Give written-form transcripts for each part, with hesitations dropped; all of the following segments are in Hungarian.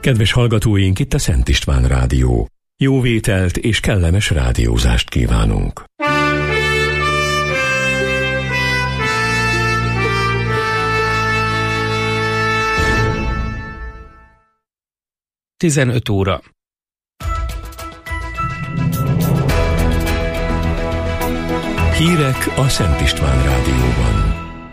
Kedves hallgatóink, itt a Szent István Rádió. Jó vételt és kellemes rádiózást kívánunk. Tizenöt óra. Hírek a Szent István Rádióban.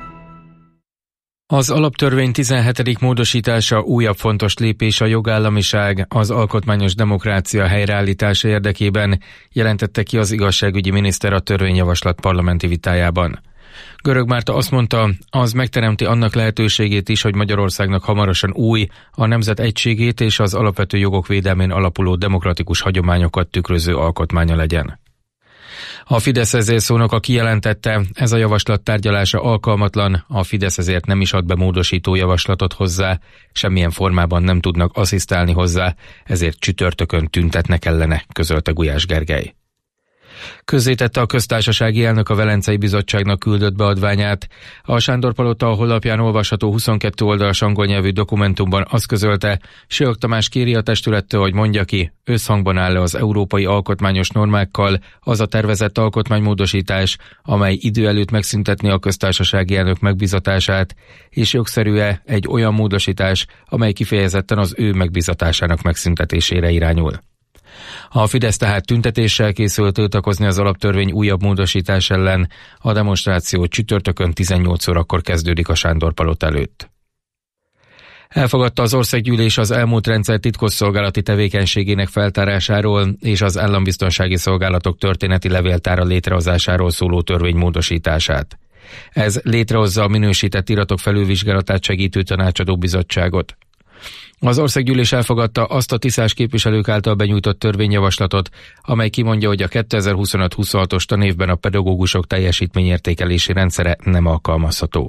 Az alaptörvény 17. módosítása újabb fontos lépés a jogállamiság, az alkotmányos demokrácia helyreállítása érdekében, jelentette ki az igazságügyi miniszter a törvényjavaslat parlamenti vitájában. Görög Márta azt mondta, az megteremti annak lehetőségét is, hogy Magyarországnak hamarosan új, a nemzet egységét és az alapvető jogok védelmén alapuló demokratikus hagyományokat tükröző alkotmánya legyen. A Fidesz vezérszónoka kijelentette, ez a javaslat tárgyalása alkalmatlan, a Fidesz ezért nem is ad be módosító javaslatot hozzá, semmilyen formában nem tudnak asszisztálni hozzá, ezért csütörtökön tüntetnek ellene, közölte Gulyás Gergely. Közzétette a köztársasági elnök a Velencei Bizottságnak küldött beadványát. A Sándor-palota honlapján olvasható 22 oldalas angol nyelvű dokumentumban azt közölte, Syök Tamás kéri a testülettől, hogy mondja ki, összhangban áll-e az európai alkotmányos normákkal az a tervezett alkotmánymódosítás, amely idő előtt megszüntetni a köztársasági elnök megbízatását, és jogszerű-e egy olyan módosítás, amely kifejezetten az ő megbízatásának megszüntetésére irányul. A Fidesz tehát tüntetéssel készült tiltakozni az alaptörvény újabb módosítás ellen, a demonstráció csütörtökön 18 órakor kezdődik a Sándor-palota előtt. Elfogadta az országgyűlés az elmúlt rendszer titkosszolgálati tevékenységének feltárásáról és az állambiztonsági szolgálatok történeti levéltára létrehozásáról szóló törvény módosítását. Ez létrehozza a minősített iratok felülvizsgálatát segítő tanácsadó bizottságot. Az országgyűlés elfogadta azt a tiszás képviselők által benyújtott törvényjavaslatot, amely kimondja, hogy a 2025-26-os tanévben a pedagógusok teljesítményértékelési rendszere nem alkalmazható.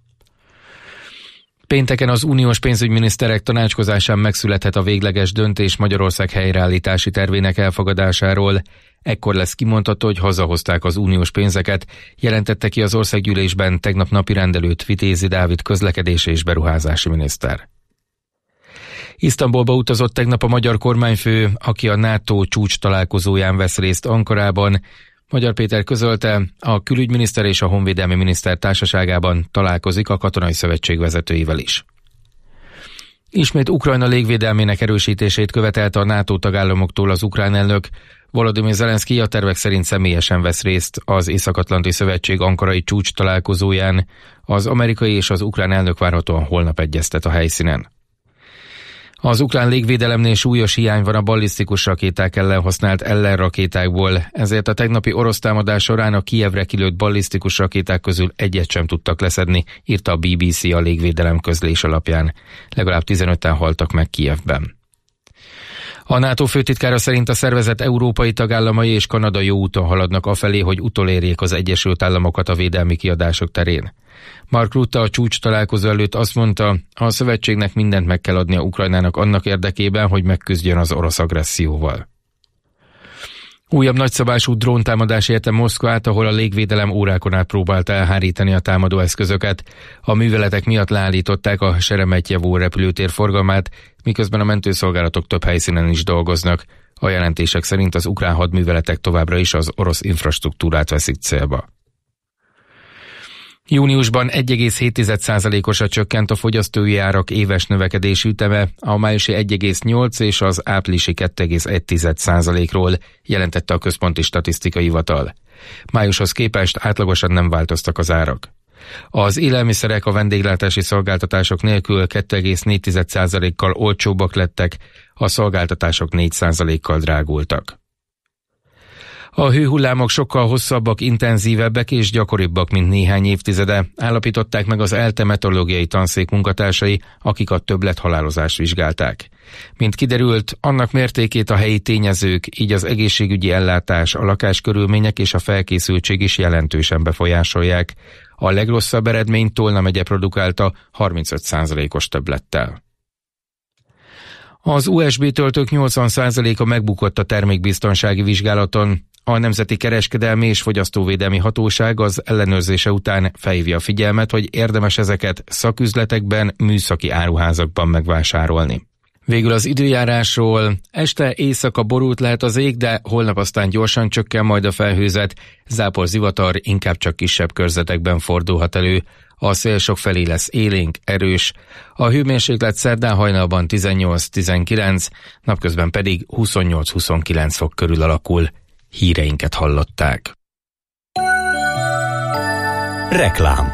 Pénteken az uniós pénzügyminiszterek tanácskozásán megszülethet a végleges döntés Magyarország helyreállítási tervének elfogadásáról. Ekkor lesz kimondható, hogy hazahozták az uniós pénzeket, jelentette ki az országgyűlésben tegnap napirendelőt Vitézi Dávid közlekedési és beruházási miniszter. Isztambulba utazott tegnap a magyar kormányfő, aki a NATO csúcs találkozóján vesz részt Ankarában. Magyar Péter közölte, a külügyminiszter és a honvédelmi miniszter társaságában találkozik a katonai szövetség vezetőivel is. Ismét Ukrajna légvédelmének erősítését követelte a NATO tagállamoktól az ukrán elnök. Volodymyr Zelenszky a tervek szerint személyesen vesz részt az Észak-atlanti szövetség ankarai csúcs találkozóján. Az amerikai és az ukrán elnök várhatóan holnap egyeztet a helyszínen. Az ukrán légvédelemnél súlyos hiány van a ballisztikus rakéták ellen használt ellenrakétákból, ezért a tegnapi orosz támadás során a Kijevre kilőtt ballisztikus rakéták közül egyet sem tudtak leszedni, írta a BBC a légvédelem közlés alapján. Legalább 15-en haltak meg Kijevben. A NATO főtitkára szerint a szervezet európai tagállamai és Kanada jó úton haladnak afelé, hogy utolérjék az Egyesült Államokat a védelmi kiadások terén. Mark Rutte a csúcs találkozó előtt azt mondta, a szövetségnek mindent meg kell adnia Ukrajnának annak érdekében, hogy megküzdjön az orosz agresszióval. Újabb nagyszabású dróntámadás érte Moszkvát, ahol a légvédelem órákon át próbálta elhárítani a támadó eszközöket. A műveletek miatt leállították a Seremetyevo repülőtér forgalmát, miközben a mentőszolgálatok több helyszínen is dolgoznak. A jelentések szerint az ukrán hadműveletek továbbra is az orosz infrastruktúrát veszik célba. Júniusban 1,7%-osra csökkent a fogyasztói árak éves növekedési üteme, a májusi 1,8 és az áprilisi 2,1%-ról, jelentette a Központi Statisztikai Hivatal. Májushoz képest átlagosan nem változtak az árak. Az élelmiszerek a vendéglátási szolgáltatások nélkül 2,4%-kal olcsóbbak lettek, a szolgáltatások 4%-kal drágultak. A hőhullámok sokkal hosszabbak, intenzívebbek és gyakoribbak, mint néhány évtizede, állapították meg az ELTE meteorológiai tanszék munkatársai, akik a többlethalálozást vizsgálták. Mint kiderült, annak mértékét a helyi tényezők, így az egészségügyi ellátás, a lakáskörülmények és a felkészültség is jelentősen befolyásolják. A legrosszabb eredményt Tolna megye produkálta 35%-os többlettel. Az USB töltők 80%-a megbukott a termékbiztonsági vizsgálaton. A Nemzeti Kereskedelmi és Fogyasztóvédelmi Hatóság az ellenőrzése után felhívja a figyelmet, hogy érdemes ezeket szaküzletekben, műszaki áruházakban megvásárolni. Végül az időjárásról. Este éjszaka borult lehet az ég, de holnap aztán gyorsan csökken majd a felhőzet. Zápor, zivatar inkább csak kisebb körzetekben fordulhat elő. A szél sokfelé lesz élénk, erős. A hőmérséklet szerdán hajnalban 18-19, napközben pedig 28-29 fok körül alakul. Híreinket hallották. Reklám.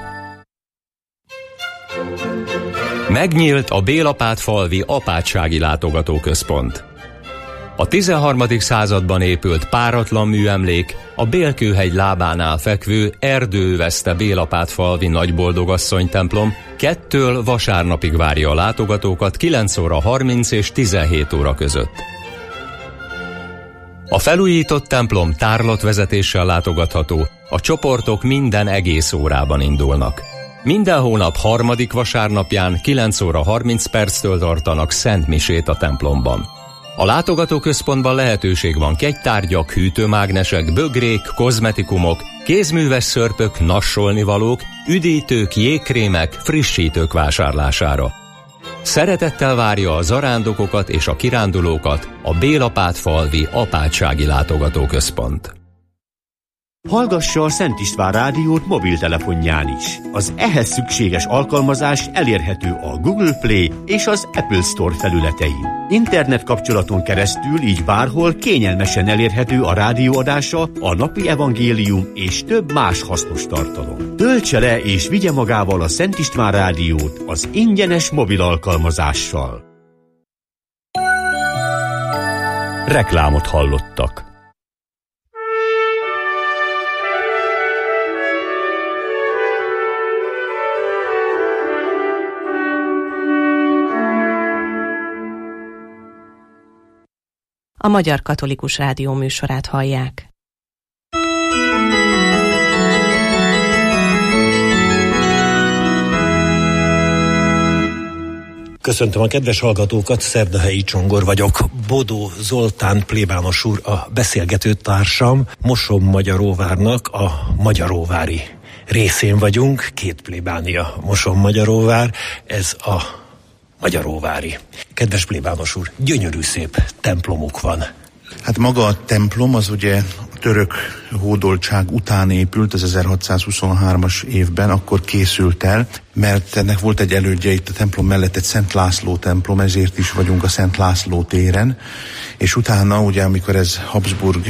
Megnyílt a Bélapátfalvi Apátsági Látogatóközpont. A 13. században épült páratlan műemlék a Bélkőhegy lábánál fekvő erdőövezte Bélapátfalvi Nagyboldogasszony templom 2-től vasárnapig várja a látogatókat 9 óra 30 és 17 óra között. A felújított templom tárlatvezetéssel látogatható, a csoportok minden egész órában indulnak. Minden hónap 3. vasárnapján 9 óra 30 perctől tartanak szentmisét a templomban. A látogatóközpontban lehetőség van kegytárgyak, hűtőmágnesek, bögrék, kozmetikumok, kézműves szörpök, nassolnivalók, üdítők, jégkrémek, frissítők vásárlására. Szeretettel várja a zarándokokat és a kirándulókat a Bélapátfalvi Apátsági Látogatóközpont. Hallgassa a Szent István Rádiót mobiltelefonján is. Az ehhez szükséges alkalmazás elérhető a Google Play és az Apple Store felületein. Internet kapcsolaton keresztül így bárhol kényelmesen elérhető a rádióadása, a napi evangélium és több más hasznos tartalom. Töltse le és vigye magával a Szent István Rádiót az ingyenes mobil alkalmazással. Reklámot hallottak. A Magyar Katolikus Rádió műsorát hallják. Köszöntöm a kedves hallgatókat, Szerdahelyi Csongor vagyok. Bodó Zoltán plébános úr a beszélgető társam. Mosonmagyaróvárnak a magyaróvári részén vagyunk. 2 plébánia Mosonmagyaróvár, ez a magyaróvári. Kedves plébános úr, gyönyörű szép templomuk van. Hát maga a templom az ugye a török hódoltság után épült, az 1623-as évben, akkor készült el, mert ennek volt egy elődje itt a templom mellett, egy Szent László templom, ezért is vagyunk a Szent László téren, és utána ugye, amikor ez Habsburg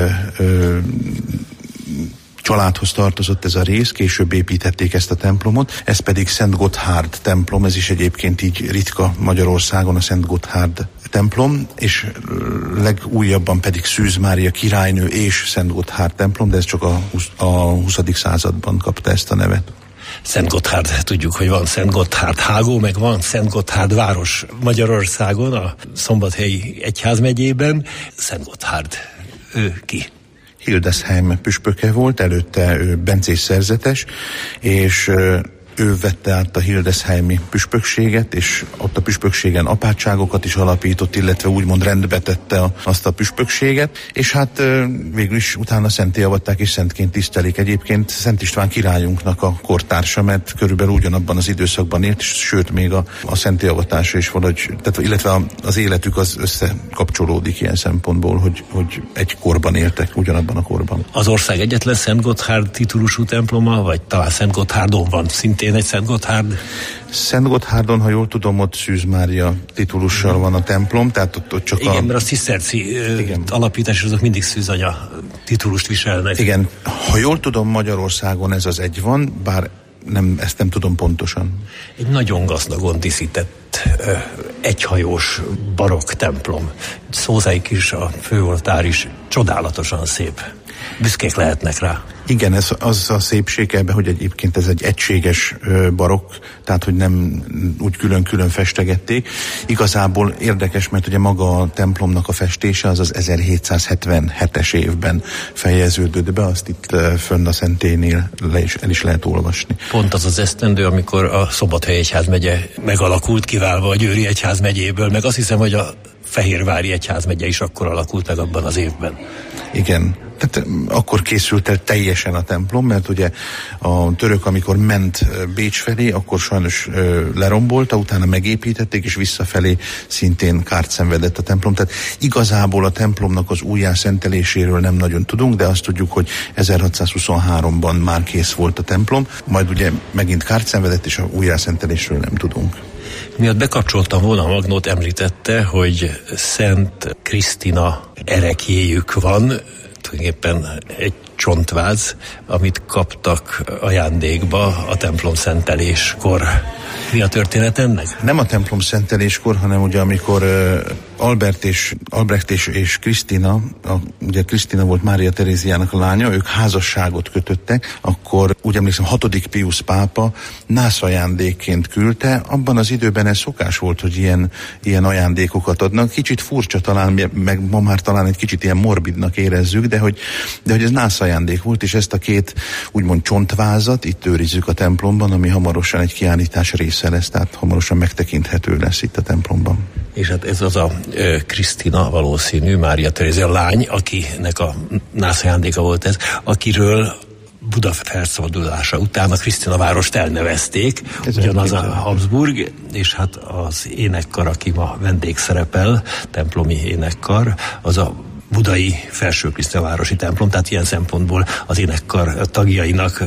családhoz tartozott ez a rész, később építették ezt a templomot, ez pedig Szent Gotthárd templom, ez is egyébként így ritka Magyarországon, a Szent Gotthárd templom, és legújabban pedig Szűz Mária királynő és Szent Gotthárd templom, de ez csak a 20. században kapta ezt a nevet. Szent Gotthárd, tudjuk, hogy van Szent Gotthárd hágó, meg van Szent Gotthárd város Magyarországon, a Szombathelyi egyházmegyében. Szent Gotthárd, ő ki? Hildesheim püspöke volt, előtte ő bencés szerzetes, és ő vette át a hildesheimi püspökséget, és ott a püspökségen apátságokat is alapított, illetve úgymond rendbe tette azt a püspökséget, és hát végül is utána szentté avatták és szentként tisztelik. Egyébként Szent István királyunknak a kortársa, mert körülbelül ugyanabban az időszakban élt, sőt még a szentté avatása is valahogy, tehát, illetve az életük az összekapcsolódik ilyen szempontból, hogy egy korban éltek, ugyanabban a korban. Az ország egyetlen Szent Gotthárd titulusú temploma, vagy talán Szent Gotthárdon van szintén egy Szent Gotthárd? Szent Gotthárdon, ha jól tudom, ott Szűz Mária titulussal van a templom, tehát ott csak igen, mert a ciszterci alapítás, azok mindig Szűz anya titulust viselnek. Igen, ha jól tudom, Magyarországon ez az egy van, bár ezt nem tudom pontosan. Egy nagyon gazdagon díszített egyhajós barokk templom. Szózáik is, a főoltár is csodálatosan szép. Büszkék lehetnek rá. Igen, ez az a szépség ebben, hogy egyébként ez egy egységes barokk, tehát hogy nem úgy külön-külön festegették. Igazából érdekes, mert ugye maga a templomnak a festése az 1777-es évben fejeződött be, azt itt fönn a szentélynél el is lehet olvasni. Pont az az esztendő, amikor a Szombathely egyházmegye megalakult, kiválva a Győri egyházmegyéből, meg azt hiszem, hogy a Fehérvári egyházmegye is akkor alakult meg abban az évben. Igen. Tehát akkor készült el teljesen a templom, mert ugye a török, amikor ment Bécs felé, akkor sajnos lerombolta, utána megépítették, és visszafelé szintén kárt szenvedett a templom. Tehát igazából a templomnak az újjászenteléséről nem nagyon tudunk, de azt tudjuk, hogy 1623-ban már kész volt a templom, majd ugye megint kárt szenvedett, és a újjászentelésről nem tudunk. Miatt bekapcsoltam volna, Magnót említette, hogy Szent Krisztina ereklyéjük van, tulajdonképpen egy csontváz, amit kaptak ajándékba a templom szenteléskor. Mi a történet ennek? Nem a templom szenteléskor, hanem ugye amikor Albrecht és Krisztina, ugye Krisztina volt Mária Teréziának a lánya, ők házasságot kötöttek, akkor úgy emlékszem 6. Piusz pápa nászajándékként küldte. Abban az időben ez szokás volt, hogy ilyen ajándékokat adnak. Kicsit furcsa talán, meg ma már talán egy kicsit ilyen morbidnak érezzük, de hogy ez nászajándék volt, és ezt a két úgymond csontvázat itt őrizzük a templomban, ami hamarosan egy kiállítás része lesz, tehát hamarosan megtekinthető lesz itt a templomban. És hát ez az a Krisztina valószínű, Mária Terézia lány, akinek a nászajándéka volt ez, akiről Buda felszabadulása után a Krisztina várost elnevezték, ugyanaz a Habsburg, és hát az énekkar, aki ma vendégszerepel, templomi énekkar, az a budai Felső Krisztina városi templom, tehát ilyen szempontból az énekkar tagjainak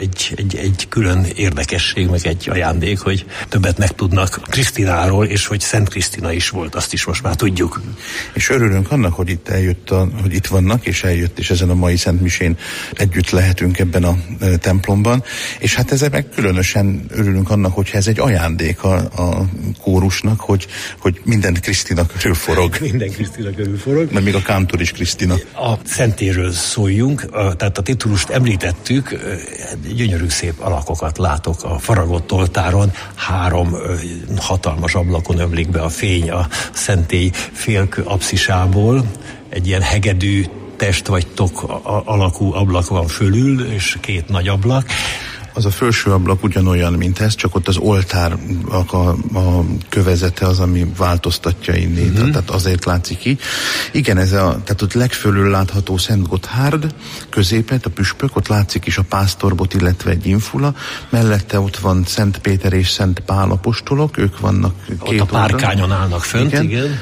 egy külön érdekesség, meg egy ajándék, hogy többet megtudnak Krisztináról, és hogy Szent Krisztina is volt, azt is most már tudjuk. És örülünk annak, hogy itt hogy itt vannak, és eljött, és ezen a mai Szentmisén együtt lehetünk ebben a templomban, és hát ezzel meg különösen örülünk annak, hogyha ez egy ajándék a kórusnak, hogy minden Krisztina körül forog. Minden Krisztina körül forog. Mert még a kántor is Krisztina. A szentéről szóljunk, tehát a titulust említettük, gyönyörű szép alakokat látok a faragott oltáron, 3 hatalmas ablakon ömlik be a fény a szentély félkő apszisából, egy ilyen hegedű test vagy tok alakú ablak van fölül, és 2 nagy ablak. Az a felső ablak ugyanolyan, mint ez, csak ott az oltárnak a kövezete az, ami változtatja innét, tehát azért látszik így. Igen, tehát ott legfölül látható Szent Gotthárd, középet, a püspök, ott látszik is a pásztorbot, illetve egy infula, mellette ott van Szent Péter és Szent Pál apostolok, ők vannak ott a párkányon állnak fönt, igen.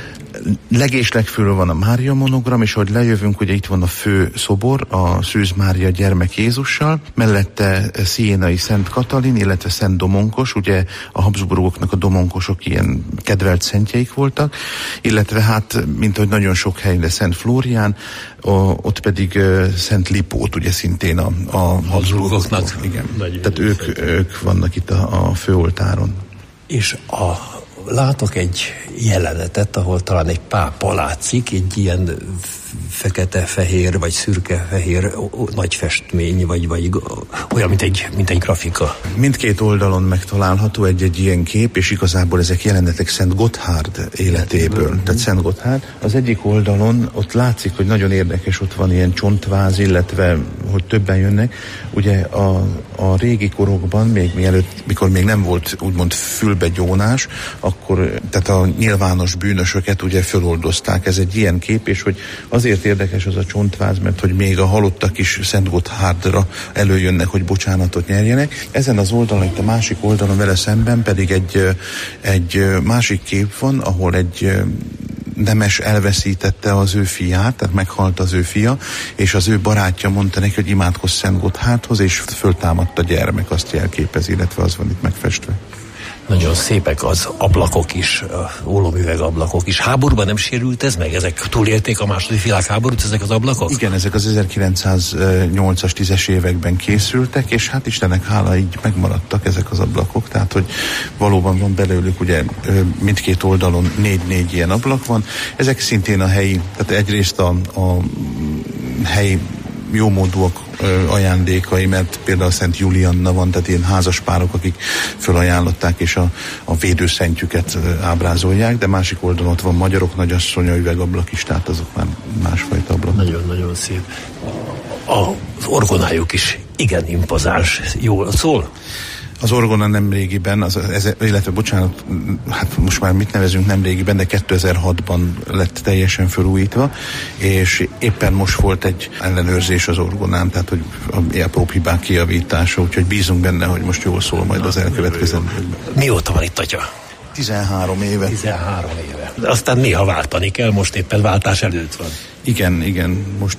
Legfölül van a Mária monogram, és ahogy lejövünk, ugye itt van a fő szobor, a Szűz Mária gyermek Jézussal, mellette Sziénai Szent Katalin, illetve Szent Domonkos, ugye a Habsburgoknak a domonkosok ilyen kedvelt szentjeik voltak, illetve hát, mint ahogy nagyon sok helyre Szent Flórián, ott pedig Szent Lipót, ugye szintén a Habsburgoknak. Igen. Tehát ők vannak itt a főoltáron. És látok egy jelenetet, ahol talán egy pápa látszik, egy ilyen fekete-fehér, vagy szürke-fehér nagy festmény, vagy olyan, mint egy grafika. Mindkét oldalon megtalálható egy ilyen kép, és igazából ezek jelenetek Szent Gotthárd életéből. Tehát Szent Gotthárd. Az egyik oldalon ott látszik, hogy nagyon érdekes, ott van ilyen csontváz, illetve, hogy többen jönnek. Ugye a régi korokban, mikor még nem volt úgymond fülbegyónás, akkor tehát a nyilvános bűnösöket ugye föloldozták. Ez egy ilyen kép, és hogy azért érdekes az a csontváz, mert hogy még a halottak is Szent Gotthárdra előjönnek, hogy bocsánatot nyerjenek. Ezen az oldalon, itt a másik oldalon vele szemben pedig egy másik kép van, ahol egy nemes elveszítette az ő fiát, tehát meghalt az ő fia, és az ő barátja mondta neki, hogy imádkozz Szent Gotthárdhoz, és föltámadt a gyermek, azt jelképezi, illetve az van itt megfestve. Nagyon szépek az ablakok is, ólomüveg ablakok is. Háborúban nem sérült ez meg? Ezek túlélték a II. Világháborút, ezek az ablakok? Igen, ezek az 1908-as, 10-es években készültek, és hát Istennek hála, így megmaradtak ezek az ablakok, tehát hogy valóban van belőlük, ugye mindkét oldalon 4 ilyen ablak van. Ezek szintén a helyi, tehát egyrészt a helyi jómódúak ajándékai, mert például Szent Julianna van, tehát ilyen házaspárok, akik fölajánlották, és a védőszentjüket ábrázolják, de másik oldalon ott van magyarok nagyasszonya üvegablak is, tehát azok már másfajta ablak. Nagyon-nagyon szép. Az orgonájuk is igen impozáns. Jól szól? Az orgona nemrégiben, illetve bocsánat, hát most már mit nevezünk nemrégiben, de 2006-ban lett teljesen felújítva, és éppen most volt egy ellenőrzés az orgonán, tehát hogy apróbb hibák kijavítása, úgyhogy bízunk benne, hogy most jól szól majd az elkövetkezendőkben. Mióta van itt, atya? 13 éve. 13 éve. De aztán néha váltani kell, most éppen váltás előtt van. Igen. Most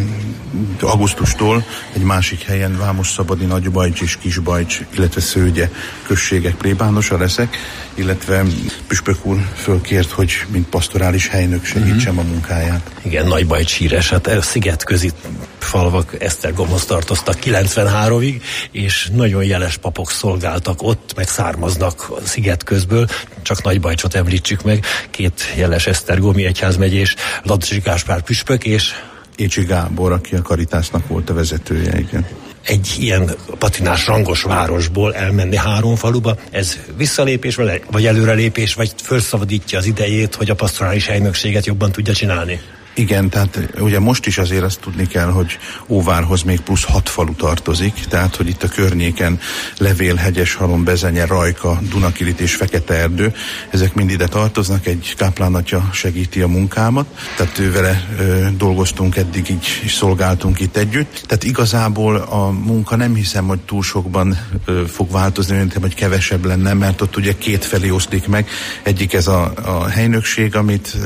augusztustól egy másik helyen Vámos-Szabadi, Nagybajcs és Kisbajcs, illetve Szőgye községek plébánosa leszek, illetve püspök úr fölkért, hogy mint pastorális helynök segítsem a munkáját. Igen, Nagybajcs híres, hát szigetközi falvak Esztergomhoz tartoztak 93-ig, és nagyon jeles papok szolgáltak ott, meg származnak a szigetközből, csak Nagybajcsot említsük meg, 2 jeles esztergomi egyházmegyés, Ladocsi Gáspár püspök és Écsi Gábor, aki a Caritasnak volt a vezetője, igen. Egy ilyen patinás rangos városból elmenni 3 faluba, ez visszalépés, vagy előrelépés, vagy felszabadítja az idejét, hogy a pastorális helynökséget jobban tudja csinálni? Igen, tehát ugye most is azért azt tudni kell, hogy Óvárhoz még plusz 6 falu tartozik, tehát hogy itt a környéken Levél, Hegyeshalom, Bezenye, Rajka, Dunakilit és Feketeerdő, ezek mind ide tartoznak, egy káplánatja segíti a munkámat, tehát vele dolgoztunk eddig így, és szolgáltunk itt együtt. Tehát igazából a munka nem hiszem, hogy túl sokban fog változni, mint hogy kevesebb lenne, mert ott ugye 2 felé oszlik meg, egyik ez a helynökség, amit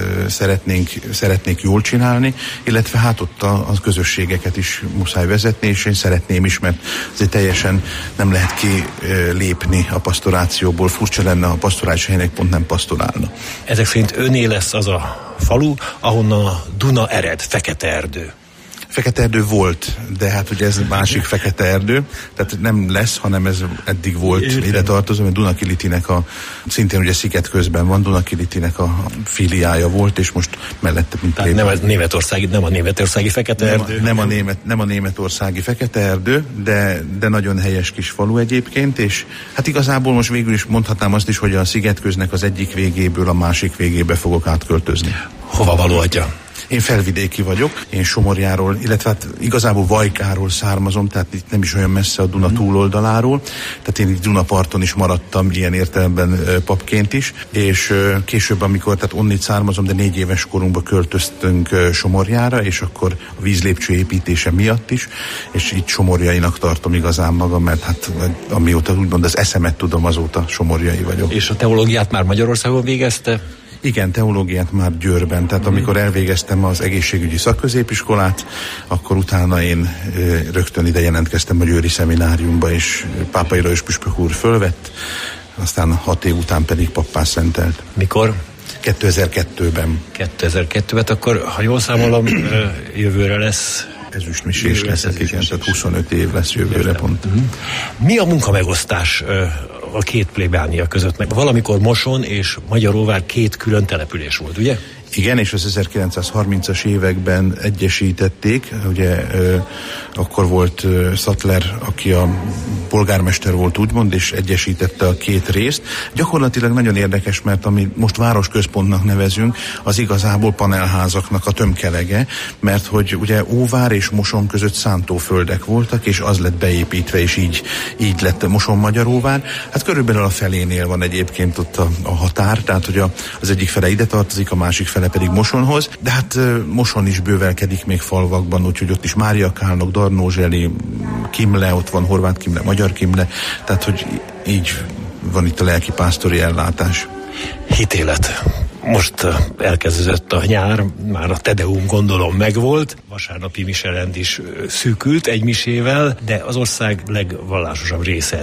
szeretnék jól csinálni, illetve hát ott a közösségeket is muszáj vezetni, és én szeretném is, mert azért teljesen nem lehet kilépni a pastorációból. Furcsa lenne, ha a pastorális helynek pont nem pastorálna. Ezek szerint öné lesz az a falu, ahonnan a Duna ered, Feketeerdő. Feketeerdő volt, de hát ugye ez másik Feketeerdő, tehát nem lesz, hanem ez eddig volt. Értem. Ide tartozom, hogy Dunakilitinek szintén ugye szigetközben van, Dunakilitinek a filiája volt, és most mellette, mint tehát nem a németországi Feketeerdő. Nem a németországi Feketeerdő, de nagyon helyes kis falu egyébként, és hát igazából most végül is mondhatnám azt is, hogy a szigetköznek az egyik végéből a másik végébe fogok átköltözni. Hova való, atya? Én felvidéki vagyok, én Somorjáról, illetve hát igazából Vajkáról származom, tehát itt nem is olyan messze a Duna túloldaláról, tehát én itt Dunaparton is maradtam ilyen értelemben papként is, és később, amikor, tehát onnit származom, de 4 éves korunkban költöztünk Somorjára, és akkor a vízlépcső építése miatt is, és itt somorjainak tartom igazán magam, mert hát amióta úgymond az eszemet tudom, azóta somorjai vagyok. És a teológiát már Magyarországon végezte? Igen, teológiát már Győrben, tehát amikor elvégeztem az egészségügyi szakközépiskolát, akkor utána én rögtön ide jelentkeztem a győri szemináriumba, és Pápai Lajos püspök úr fölvett, aztán 6 év után pedig pappá szentelt. Mikor? 2002-ben. 2002-ben, akkor ha jól számolom, jövőre lesz... Ezüstmisés leszek, igen, tehát 25 év lesz jövőre pont. Mi a munkamegosztás a 2 plébánia között? Meg valamikor Moson és Magyaróvár 2 külön település volt, ugye? Igen, és az 1930-as években egyesítették, ugye akkor volt Sattler, aki a polgármester volt úgymond, és egyesítette a 2 részt. Gyakorlatilag nagyon érdekes, mert amit most városközpontnak nevezünk, az igazából panelházaknak a tömkelege, mert hogy ugye Óvár és Moson között szántóföldek voltak, és az lett beépítve, és így lett Moson-Magyaróvár. Hát körülbelül a felénél van egyébként ott a határ, tehát hogy az egyik fele ide tartozik, a másik fele pedig Mosonhoz, de hát Moson is bővelkedik még falvakban, úgyhogy ott is Máriakálnok, Darnózseli, Kimle, ott van Horváth Kimle, Magyar Kimle, tehát hogy így van itt a lelkipásztori ellátás. Hitélet. Most elkezdődött a nyár, már a Tedeum gondolom megvolt, vasárnapi miserend is szűkült egy misével, de az ország legvallásosabb része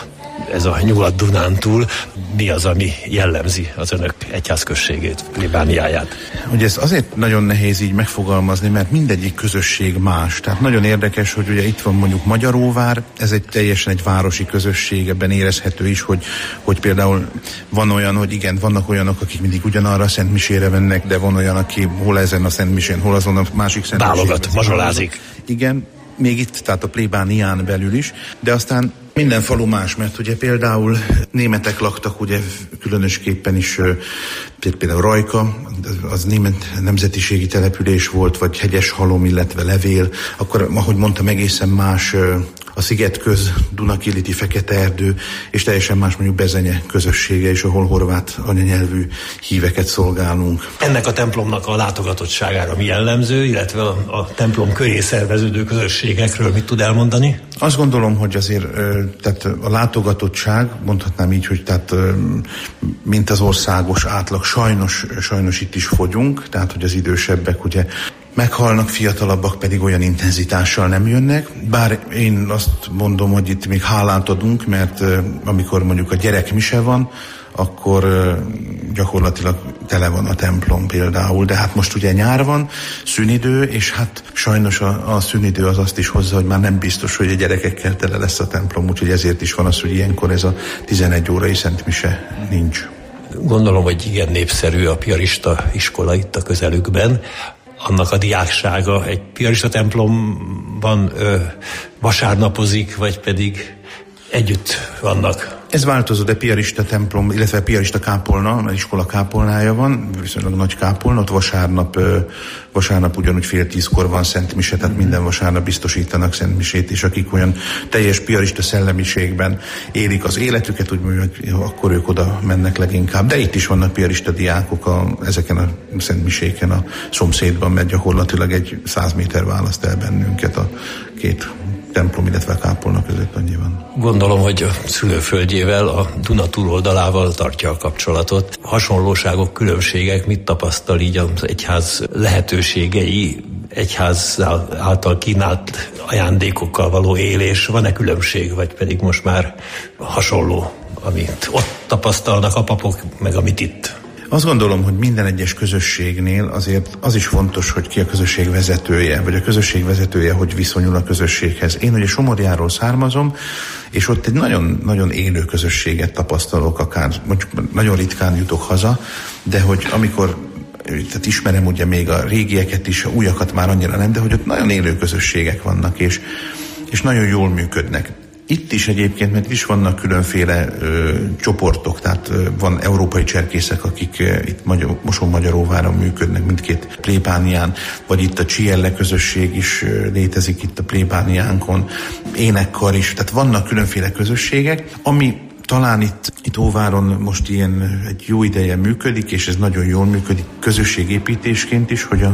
ez a Nyugat-Dunántúl. Mi az, ami jellemzi az önök egyházközségét, plébániáját? Ugye ez azért nagyon nehéz így megfogalmazni, mert mindegyik közösség más. Tehát nagyon érdekes, hogy ugye itt van mondjuk Magyaróvár, ez teljesen egy városi közösség, ebben érezhető is, hogy például van olyan, hogy igen, vannak olyanok, akik mindig ugyanarra a szentmisére mennek, de van olyan, aki hol ezen a szentmisén, hol azon a másik szentmisén. Válogat, mazsolázik. Igen, még itt, tehát a plébánián belül is, de aztán minden falu más, mert ugye például németek laktak, ugye különösképpen is például Rajka, az német nemzetiségi település volt, vagy Hegyeshalom, illetve Levél, akkor, ahogy mondtam, egészen más a Szigetköz, Dunakiliti, Fekete-erdő, és teljesen más mondjuk Bezenye közössége is, ahol horvát anyanyelvű híveket szolgálunk. Ennek a templomnak a látogatottságára mi jellemző, illetve a templom köré szerveződő közösségekről mit tud elmondani? Azt gondolom, hogy azért tehát a látogatottság, mondhatnám így, hogy tehát mint az országos átlag, sajnos itt is fogyunk, tehát hogy az idősebbek ugye meghalnak, fiatalabbak pedig olyan intenzitással nem jönnek. Bár én azt mondom, hogy itt még hálát adunk, mert amikor mondjuk a gyerekmise van, akkor gyakorlatilag tele van a templom például. De hát most ugye nyár van, szünidő, és hát sajnos a szünidő az azt is hozza, hogy már nem biztos, hogy a gyerekekkel tele lesz a templom, úgyhogy ezért is van az, hogy ilyenkor ez a 11 órai szentmise nincs. Gondolom, hogy igen népszerű a piarista iskola itt a közelükben. Annak a diáksága egy piarista templomban vasárnapozik, vagy pedig együtt vannak? Ez változó, de piarista templom, illetve piarista kápolna, mert iskola kápolnája van, viszonylag nagy kápolna, ott vasárnap ugyanúgy 9:30 van szentmise, tehát minden vasárnap biztosítanak szentmisét, és akik olyan teljes piarista szellemiségben élik az életüket, úgy mondjuk, akkor ők oda mennek leginkább. De itt is vannak piarista diákok ezeken a szentmiséken a szomszédban, mert gyakorlatilag egy 100 méter választ el bennünket a két templom, illetve a kápolna között, annyi van. Gondolom, hogy a szülőföldjével, a Duna túloldalával tartja a kapcsolatot. Hasonlóságok, különbségek, mit tapasztal így az egyház lehetőségei, egyház által kínált ajándékokkal való élés? Van-e különbség, vagy pedig most már hasonló, amit ott tapasztalnak a papok, meg amit itt? Azt gondolom, hogy minden egyes közösségnél azért az is fontos, hogy ki a közösség vezetője, vagy a közösség vezetője hogy viszonyul a közösséghez. Én ugye Somorjáról származom, és ott egy nagyon élő közösséget tapasztalok, akár mondjuk nagyon ritkán jutok haza, de hogy amikor tehát ismerem ugye még a régieket is, a újakat már annyira nem, de hogy ott nagyon élő közösségek vannak, és nagyon jól működnek. Itt is egyébként, mert is vannak különféle csoportok, tehát van európai cserkészek, akik itt Moson-Magyaróváron működnek, mindkét plébánián, vagy itt a Csielle közösség is létezik itt a plébániánkon, énekkar is, tehát vannak különféle közösségek, ami talán itt Óváron most ilyen egy jó ideje működik, és ez nagyon jól működik közösségépítésként is, hogy a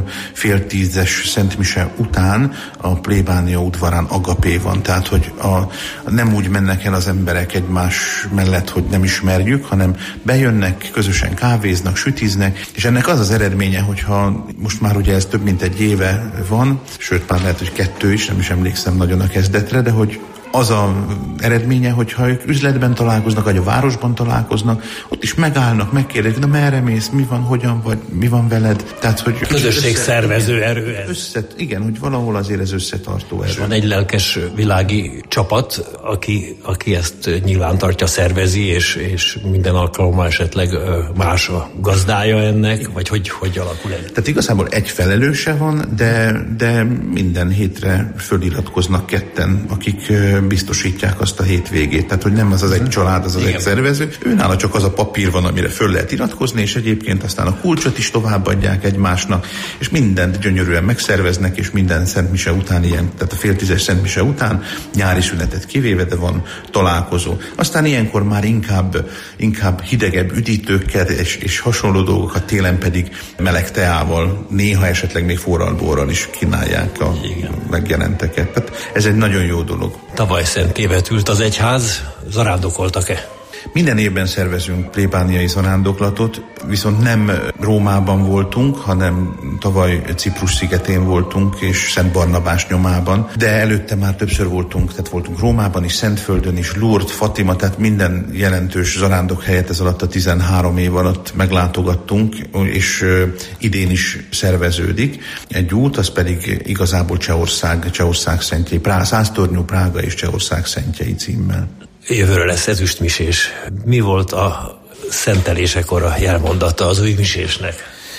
9:30 szentmise után a plébánia udvarán agapé van. Tehát, hogy nem úgy mennek el az emberek egymás mellett, hogy nem ismerjük, hanem bejönnek, közösen kávéznak, sütiznek, és ennek az az eredménye, hogyha most már ugye ez több mint egy éve van, sőt már lehet, hogy 2 is, nem is emlékszem nagyon a kezdetre, de hogy az a eredménye, hogyha ők üzletben találkoznak, vagy a városban találkoznak, ott is megállnak, megkérdezik, de merre mész, mi van, hogyan vagy, mi van veled. Tehát, hogy közösségszervező erő ez. Igen, hogy valahol azért ez összetartó erő. És van egy lelkes világi csapat, aki ezt nyilvántartya, szervezi, és minden alkalommal esetleg más a gazdája ennek, vagy hogy alakul ez? Tehát igazából egy felelőse van, de minden hétre föliratkoznak ketten, akik biztosítják azt a hétvégét. Tehát, hogy nem az egy család, az egy szervező. Őnála csak az a papír van, amire föl lehet iratkozni, és egyébként aztán a kulcsot is továbbadják egymásnak, és mindent gyönyörűen megszerveznek, és minden szentmise után ilyen, tehát a 9:30 szentmise után, nyári szünetet kivéve, de van találkozó. Aztán ilyenkor már inkább hidegebb üdítőkkel és hasonló dolgokat, télen pedig meleg teával, néha esetleg még forralborral is kínálják a megjelenteket. Tehát ez egy nagyon jó dolog. Tavaly Szent Évet ült az egyház, zarándokoltak-e? Minden évben szervezünk plébániai zarándoklatot, viszont nem Rómában voltunk, hanem tavaly Ciprus szigetén voltunk, és Szent Barnabás nyomában, de előtte már többször voltunk, tehát voltunk Rómában is, Szentföldön is, Lourdes, Fatima, tehát minden jelentős zarándok helyet ez alatt a 13 év alatt meglátogattunk, és idén is szerveződik. Egy út, az pedig igazából Csehország szentjei, Száztornyú, Prága és Csehország szentjei címmel. Jövőre lesz ezüstmisés. Mi volt a szentelésekor a jelmondata az új misésnek?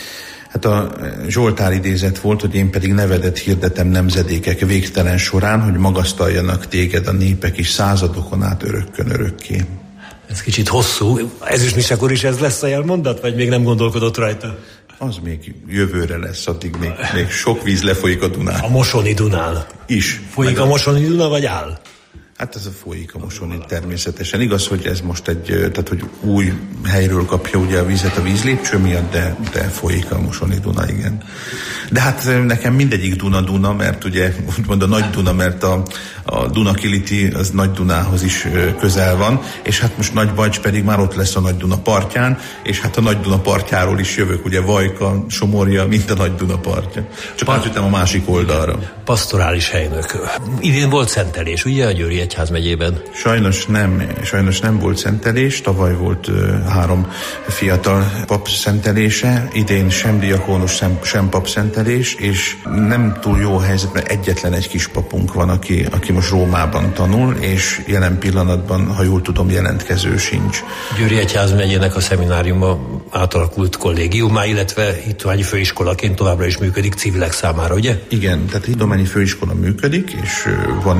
Hát a Zsoltár idézet volt, hogy én pedig nevedet hirdetem nemzedékek végtelen során, hogy magasztaljanak téged a népek is századokon át örökkön örökké. Ez kicsit hosszú. Ezüstmisekor is ez lesz a jelmondat, vagy még nem gondolkodott rajta? Az még jövőre lesz, addig még sok víz lefolyik a Dunán. A Mosoni Dunán. Is. Folyik a Mosoni Duna, vagy áll? Hát ez a folyik a Mosoni természetesen. Igaz, hogy ez most tehát hogy új helyről kapja ugye a vizet a vízlépcső miatt, de folyik a Mosoni Duna, igen. De hát nekem mindegyik Duna, mert ugye úgymond a Nagy Duna, mert a Duna-Kiliti az Nagy Dunához is közel van, és hát most Nagybajcs pedig már ott lesz a Nagy Duna partján, és hát a Nagy Duna partjáról is jövök, ugye Vajka, Somorja, mind a Nagy Duna partja. Csak átütem a másik oldalra. Pastorális helynök. Idén volt szentelés, ugye a Győri Egyházmegyében? Sajnos nem volt szentelés, tavaly volt 3 fiatal pap szentelése, idén sem diakónus, sem pap szentelés, és nem túl jó helyzetben egyetlen egy kis papunk van, aki most Rómában tanul, és jelen pillanatban, ha jól tudom, jelentkező sincs. Győri Egyházmegyének a szemináriuma átalakult kollégiumá, illetve hitványi főiskolaként továbbra is működik civilek számára, ugye? Igen, tehát hitományi főiskola működik, és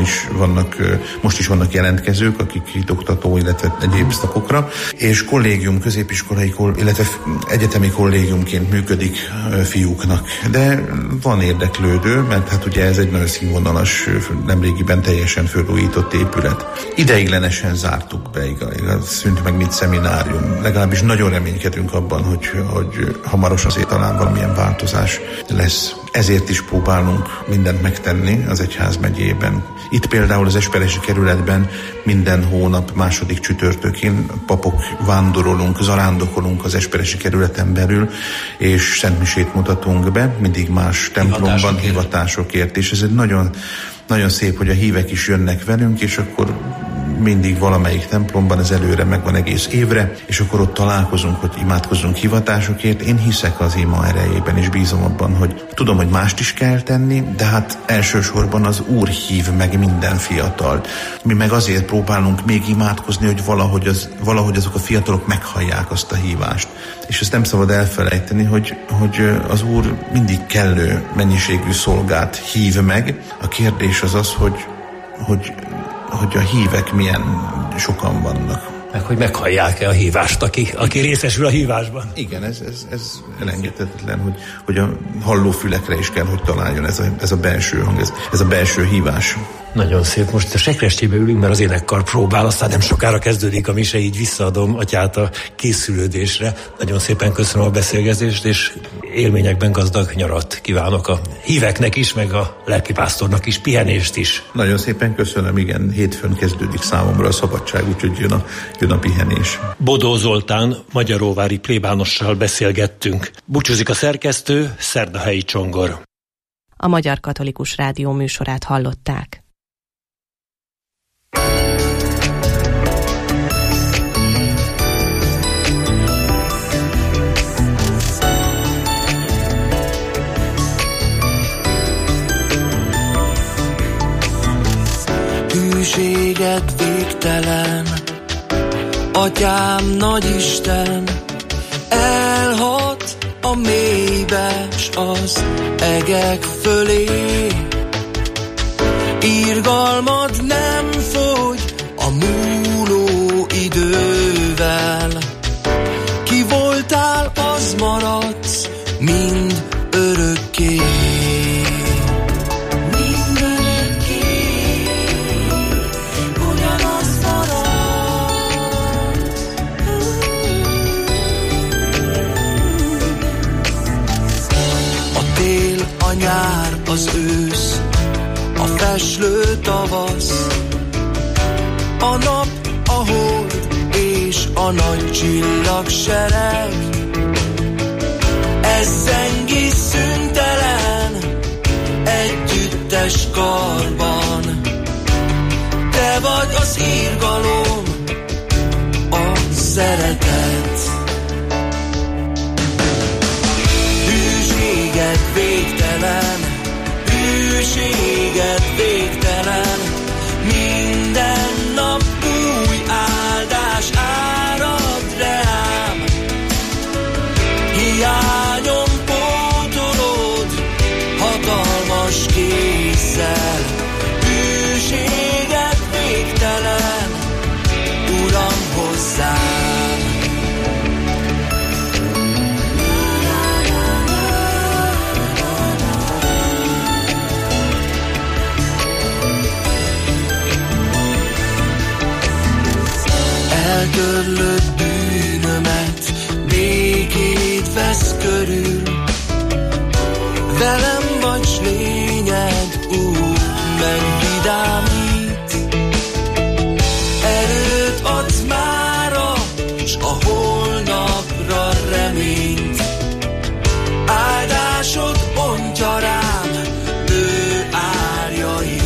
most is vannak jelentkezők, akik hitoktató, illetve egyéb szakokra, és kollégium, középiskolai, illetve egyetemi kollégiumként működik fiúknak. De van érdeklődő, mert hát ugye ez egy nagyon színvonalas, nemrégiben teljesen felújított épület. Ideiglenesen zártuk be, igaz, szűnt meg mint szeminárium. Legalábbis nagyon reménykedünk abban, hogy hamarosan azért talán valamilyen változás lesz. Ezért is próbálunk mindent megtenni az Egyházmegyében. Itt például az Esperesi kerületben minden hónap második csütörtökén papok vándorolunk, zarándokolunk az Esperesi kerületen belül, és szentmisét mutatunk be, mindig más templomban, hivatásokért, és ez egy nagyon, nagyon szép, hogy a hívek is jönnek velünk, és akkor mindig valamelyik templomban, ez előre megvan egész évre, és akkor ott találkozunk, hogy imádkozzunk hivatásokért. Én hiszek az ima erejében, és bízom abban, hogy tudom, hogy mást is kell tenni, de hát elsősorban az Úr hív meg minden fiatalt. Mi meg azért próbálunk még imádkozni, hogy valahogy azok a fiatalok meghallják azt a hívást. És ezt nem szabad elfelejteni, hogy az Úr mindig kellő mennyiségű szolgát hív meg. A kérdés az, hogy a hívek milyen sokan vannak. Meg hogy meghallják-e a hívást, aki részesül a hívásban. Igen, ez elengedhetetlen, hogy a hallófülekre is kell, hogy találjon ez a belső hang, ez a belső hívás. Nagyon szép. Most a sekrestébe ülünk, mert az énekkar próbál, aztán nem sokára kezdődik a mise, így visszaadom atyát a készülődésre. Nagyon szépen köszönöm a beszélgetést, és élményekben gazdag nyarat kívánok a híveknek is, meg a lelkipásztornak is, pihenést is. Nagyon szépen köszönöm, igen, hétfőn kezdődik számomra a szabadság, úgyhogy jön a pihenés. Bodó Zoltán magyaróvári plébánossal beszélgettünk. Búcsúzik a szerkesztő, Szerdahelyi Csongor. A Magyar Katolikus Rádió műsorát hallották. Hűséged végtelen, Atyám nagyisten, elhat a mélybe s az egek fölé. Irgalmad nem fogy a múló idővel, ki voltál, az maradsz mind örökké. A nyár, az ősz, a feslő tavasz, a nap, a hold és a nagy csillagsereg. Ez zengi szüntelen, együttes karban. Te vagy az irgalom, a szeretet. Hűséged végtelen, hűséged végtelen, minden nap új áldás árad rám. Hiányom pótolod hatalmas kézzel, hűséged végtelen, Uram, hozzám. törlöd bűnömet, békét vesz körül. Velem vagy, s lényed, Úr, megvidámít. Erőt adsz mára, s a holnapra reményt. Áldásod ontja rám ő árjait.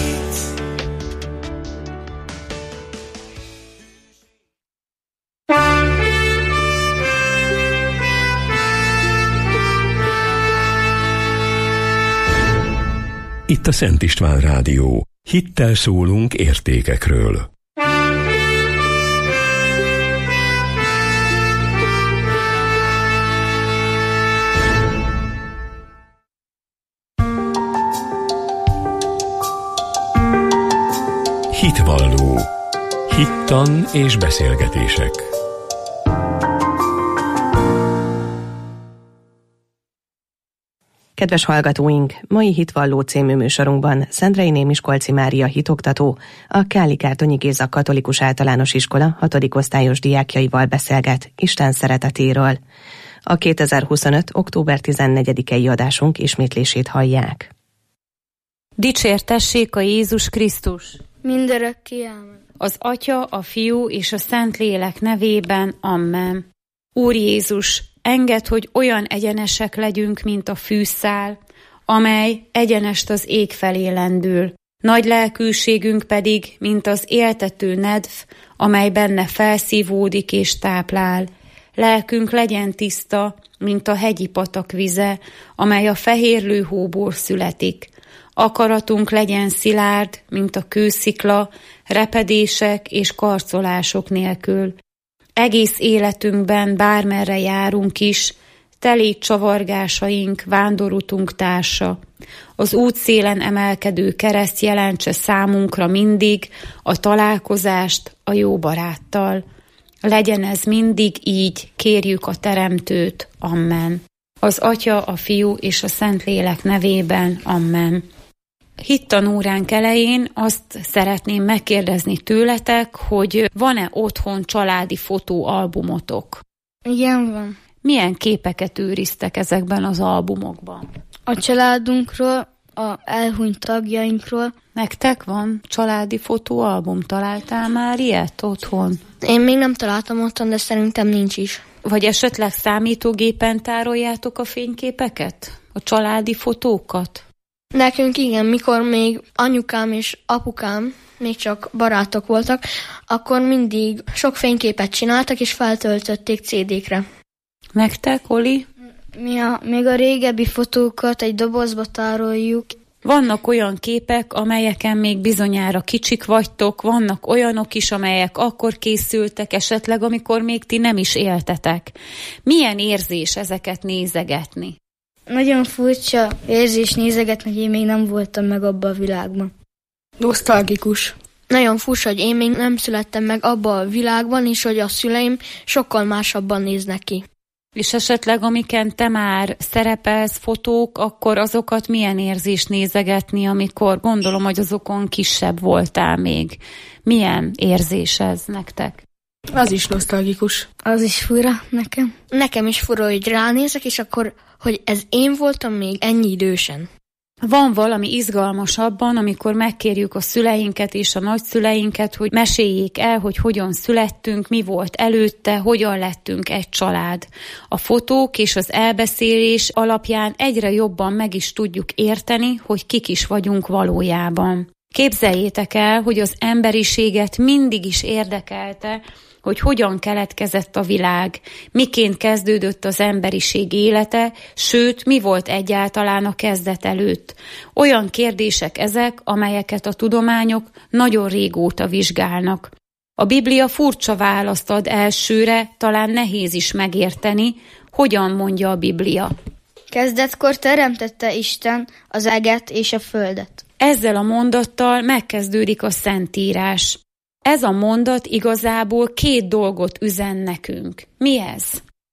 Itt a Szent István Rádió. Hittel szólunk értékekről. Hitvalló. Hittan és beszélgetések. Kedves hallgatóink, mai Hitvalló című műsorunkban Szendrei Némiskolczy Mária hitoktató, a Káli-Kárdonyi Géza Katolikus Általános Iskola 6. osztályos diákjaival beszélget Isten szeretetéről. A 2025. október 14-i adásunk ismétlését hallják. Dicsértessék a Jézus Krisztus! Mindörökké ámen. Az Atya, a Fiú és a Szentlélek nevében, amen. Úr Jézus, engedd, hogy olyan egyenesek legyünk, mint a fűszál, amely egyenest az ég felé lendül. Nagy lelkűségünk pedig, mint az éltető nedv, amely benne felszívódik és táplál. Lelkünk legyen tiszta, mint a hegyi patak vize, amely a fehérlő hóból születik. Akaratunk legyen szilárd, mint a kőszikla, repedések és karcolások nélkül. Egész életünkben bármerre járunk is, telít csavargásaink, vándorutunk társa. Az útszélen emelkedő kereszt jelentse számunkra mindig a találkozást a jó baráttal. Legyen ez mindig így, kérjük a Teremtőt, amen. Az Atya, a Fiú és a Szentlélek nevében, amen. Hittanóránk elején azt szeretném megkérdezni tőletek, hogy van-e otthon családi fotóalbumotok? Igen, van. Milyen képeket őriztek ezekben az albumokban? A családunkról, a elhunyt tagjainkról. Nektek van családi fotóalbum? Találtál már ilyet otthon? Én még nem találtam otthon, de szerintem nincs is. Vagy esetleg számítógépen tároljátok a fényképeket? A családi fotókat? Nekünk igen, mikor még anyukám és apukám még csak barátok voltak, akkor mindig sok fényképet csináltak és feltöltötték CD-kre. Nektek, Oli? Még a régebbi fotókat egy dobozba tároljuk. Vannak olyan képek, amelyeken még bizonyára kicsik vagytok, vannak olyanok is, amelyek akkor készültek, esetleg amikor még ti nem is éltetek. Milyen érzés ezeket nézegetni? Nagyon furcsa érzés nézegetni, hogy én még nem voltam meg abban a világban. Nosztalgikus. Nagyon furcsa, hogy én még nem születtem meg abban a világban, és hogy a szüleim sokkal másabban néznek ki. És esetleg, amiken te már szerepelsz, fotók, akkor azokat milyen érzés nézegetni, amikor gondolom, hogy azokon kisebb voltál még. Milyen érzés ez nektek? Az is nosztalgikus. Az is fura nekem. Nekem is fura, hogy ránézek, és akkor, hogy ez én voltam még ennyi idősen. Van valami izgalmas abban, amikor megkérjük a szüleinket és a nagyszüleinket, hogy meséljék el, hogy hogyan születtünk, mi volt előtte, hogyan lettünk egy család. A fotók és az elbeszélés alapján egyre jobban meg is tudjuk érteni, hogy kik is vagyunk valójában. Képzeljétek el, hogy az emberiséget mindig is érdekelte, hogy hogyan keletkezett a világ, miként kezdődött az emberiség élete, sőt, mi volt egyáltalán a kezdet előtt. Olyan kérdések ezek, amelyeket a tudományok nagyon régóta vizsgálnak. A Biblia furcsa választ ad elsőre, talán nehéz is megérteni, hogyan mondja a Biblia. Kezdetkor teremtette Isten az eget és a földet. Ezzel a mondattal megkezdődik a Szentírás. Ez a mondat igazából 2 dolgot üzen nekünk. Mi ez?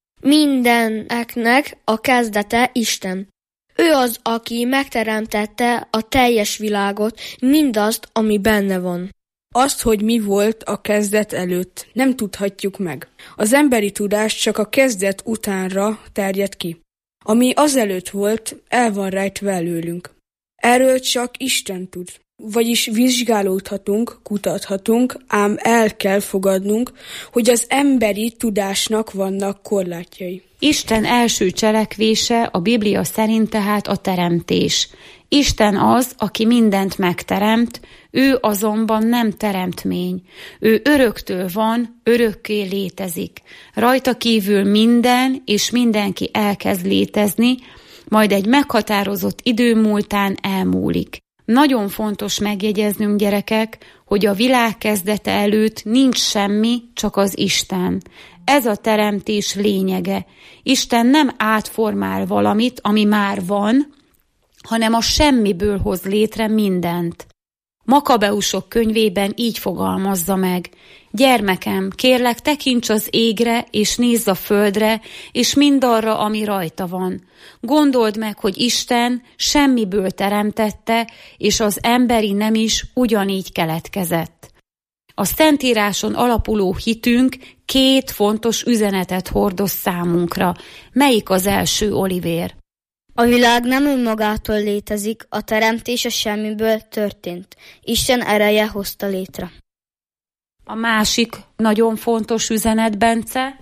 Mindeneknek a kezdete Isten. Ő az, aki megteremtette a teljes világot, mindazt, ami benne van. Azt, hogy mi volt a kezdet előtt, nem tudhatjuk meg. Az emberi tudás csak a kezdet utánra terjed ki. Ami azelőtt volt, el van rejtve előlünk. Erről csak Isten tud. Vagyis vizsgálódhatunk, kutathatunk, ám el kell fogadnunk, hogy az emberi tudásnak vannak korlátjai. Isten első cselekvése a Biblia szerint tehát a teremtés. Isten az, aki mindent megteremt, ő azonban nem teremtmény. Ő öröktől van, örökké létezik. Rajta kívül minden és mindenki elkezd létezni, majd egy meghatározott idő múltán elmúlik. Nagyon fontos megjegyeznünk, gyerekek, hogy a világ kezdete előtt nincs semmi, csak az Isten. Ez a teremtés lényege. Isten nem átformál valamit, ami már van, hanem a semmiből hoz létre mindent. Makabeusok könyvében így fogalmazza meg: gyermekem, kérlek, tekints az égre, és nézz a földre, és mindarra, ami rajta van. Gondold meg, hogy Isten semmiből teremtette, és az emberi nem is ugyanígy keletkezett. A Szentíráson alapuló hitünk 2 fontos üzenetet hordoz számunkra. Melyik az első, Olivér? A világ nem önmagától létezik, a teremtés a semmiből történt. Isten ereje hozta létre. A másik nagyon fontos üzenet, Bence?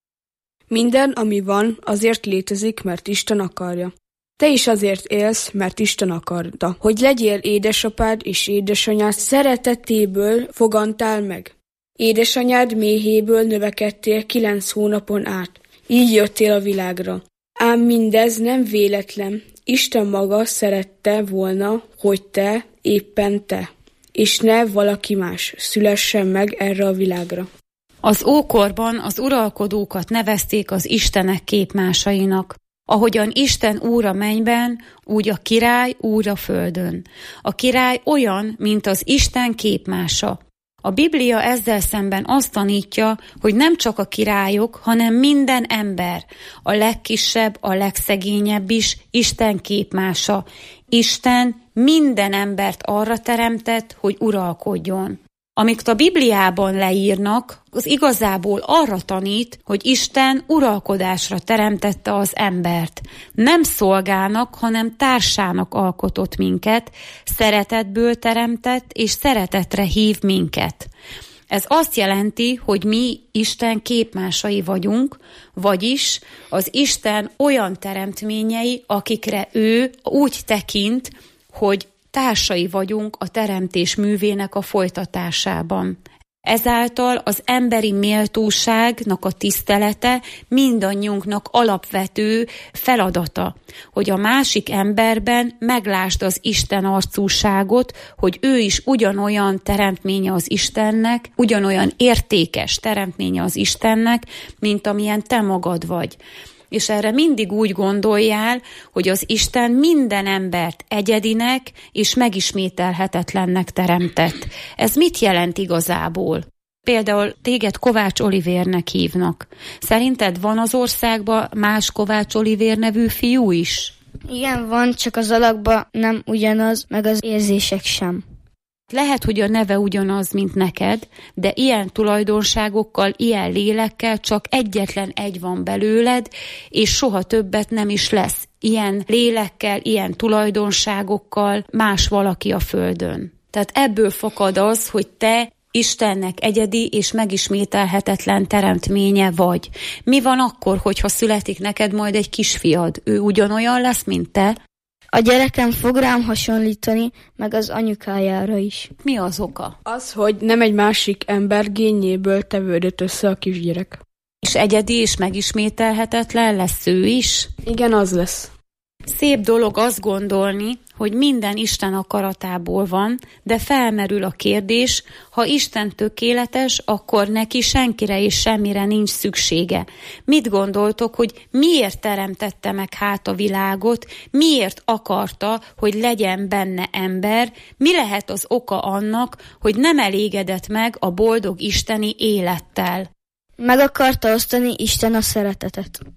Minden, ami van, azért létezik, mert Isten akarja. Te is azért élsz, mert Isten akarta, hogy legyél édesapád és édesanyád szeretetéből fogantál meg. Édesanyád méhéből növekedtél 9 hónapon át. Így jöttél a világra. Ám mindez nem véletlen. Isten maga szerette volna, hogy te, éppen te, és ne valaki más szülessen meg erre a világra. Az ókorban az uralkodókat nevezték az istenek képmásainak. Ahogyan Isten úr a mennyben, úgy a király úr a földön. A király olyan, mint az Isten képmása. A Biblia ezzel szemben azt tanítja, hogy nem csak a királyok, hanem minden ember, a legkisebb, a legszegényebb is Isten képmása. Isten minden embert arra teremtett, hogy uralkodjon. Amit a Bibliában leírnak, az igazából arra tanít, hogy Isten uralkodásra teremtette az embert. Nem szolgának, hanem társának alkotott minket, szeretetből teremtett és szeretetre hív minket. Ez azt jelenti, hogy mi Isten képmásai vagyunk, vagyis az Isten olyan teremtményei, akikre ő úgy tekint, hogy társai vagyunk a teremtés művének a folytatásában. Ezáltal az emberi méltóságnak a tisztelete mindannyiunknak alapvető feladata, hogy a másik emberben meglásd az Isten arcúságot, hogy ő is ugyanolyan teremtménye az Istennek, ugyanolyan értékes teremtménye az Istennek, mint amilyen te magad vagy. És erre mindig úgy gondoljál, hogy az Isten minden embert egyedinek és megismételhetetlennek teremtett. Ez mit jelent igazából? Például téged Kovács Olivérnek hívnak. Szerinted van az országban más Kovács Olivér nevű fiú is? Igen, van, csak az alakban nem ugyanaz, meg az érzések sem. Lehet, hogy a neve ugyanaz, mint neked, de ilyen tulajdonságokkal, ilyen lélekkel csak egyetlen egy van belőled, és soha többet nem is lesz. Ilyen lélekkel, ilyen tulajdonságokkal más valaki a földön. Tehát ebből fakad az, hogy te Istennek egyedi és megismételhetetlen teremtménye vagy. Mi van akkor, hogyha születik neked majd egy kisfiad? Ő ugyanolyan lesz, mint te? A gyerekem fog rám hasonlítani, meg az anyukájára is. Mi az oka? Az, hogy nem egy másik ember génjéből tevődött össze a kisgyerek. És egyedi és megismételhetetlen lesz ő is? Igen, az lesz. Szép dolog azt gondolni, hogy minden Isten akaratából van, de felmerül a kérdés, ha Isten tökéletes, akkor neki senkire és semmire nincs szüksége. Mit gondoltok, hogy miért teremtette meg hát a világot, miért akarta, hogy legyen benne ember, mi lehet az oka annak, hogy nem elégedett meg a boldog isteni élettel? Meg akarta osztani Isten a szeretetet.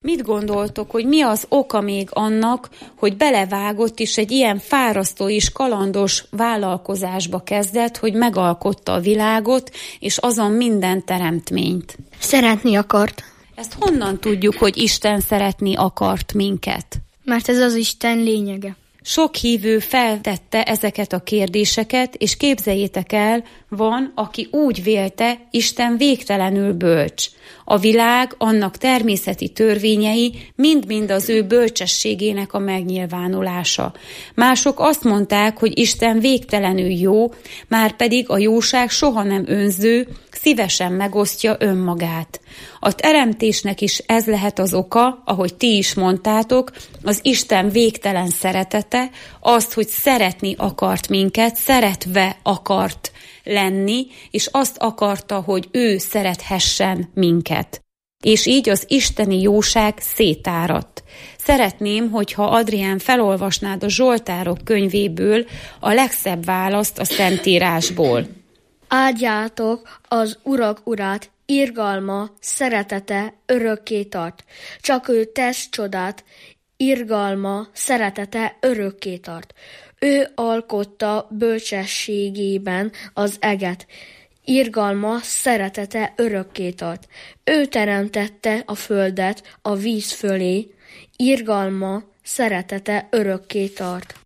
Mit gondoltok, hogy mi az oka még annak, hogy belevágott is egy ilyen fárasztó és kalandos vállalkozásba kezdett, hogy megalkotta a világot, és azon minden teremtményt? Szeretni akart. Ezt honnan tudjuk, hogy Isten szeretni akart minket? Mert ez az Isten lényege. Sok hívő feltette ezeket a kérdéseket, és képzeljétek el, van, aki úgy vélte, Isten végtelenül bölcs. A világ, annak természeti törvényei mind-mind az ő bölcsességének a megnyilvánulása. Mások azt mondták, hogy Isten végtelenül jó, márpedig a jóság soha nem önző, szívesen megosztja önmagát. A teremtésnek is ez lehet az oka, ahogy ti is mondtátok, az Isten végtelen szeretete, azt, hogy szeretni akart minket, szeretve akart lenni, és azt akarta, hogy ő szerethessen minket. És így az isteni jóság szétáradt. Szeretném, hogyha Adrián felolvasnád a Zsoltárok könyvéből a legszebb választ a Szentírásból. Áldjátok az Urak urát, irgalma, szeretete örökké tart. Csak ő tesz csodát, irgalma, szeretete örökké tart. Ő alkotta bölcsességében az eget, irgalma, szeretete örökké tart. Ő teremtette a földet a víz fölé, irgalma, szeretete örökké tart.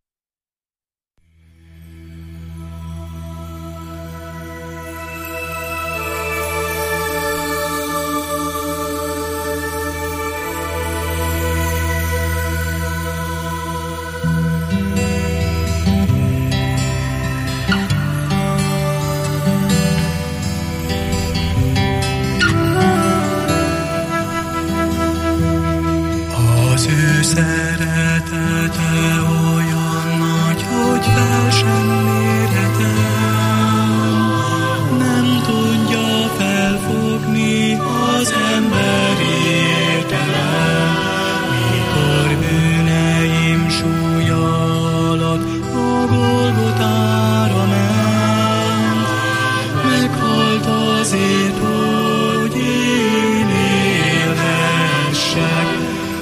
Szeretete olyan nagy, hogy fel sem mérhetem, nem tudja felfogni az emberi értelem. Mikor bűneim súlya alatt a Golgotára ment, meghalt azért, hogy én élhessek.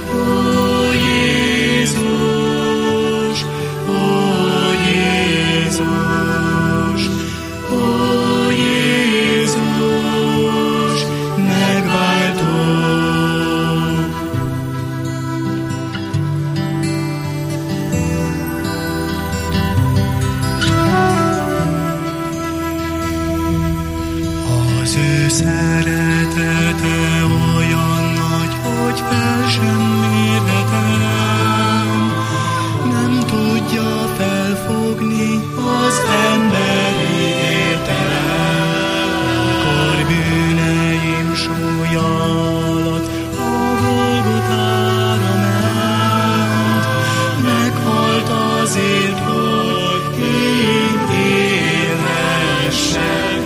Szeretete olyan nagy, hogy fel sem mérhetem, nem tudja felfogni az emberi értelem. Mikor bűneim súlya alatt a Golgotára ment, meghalt azért, hogy én élhessek.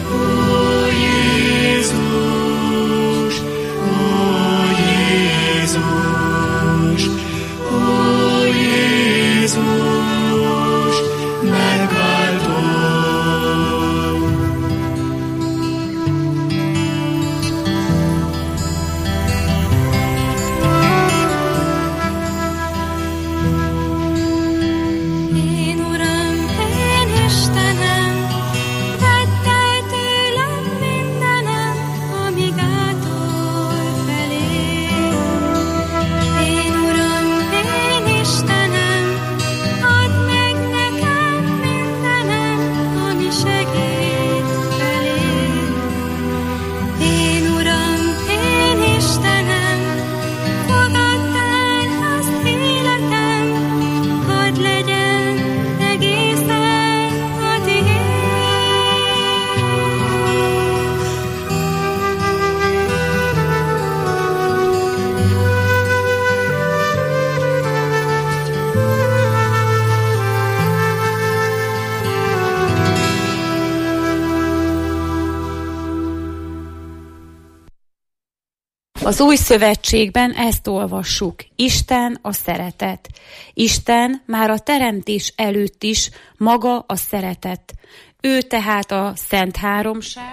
Az Új Szövetségben ezt olvassuk. Isten a szeretet. Isten már a teremtés előtt is maga a szeretet. Ő tehát a Szent Háromság,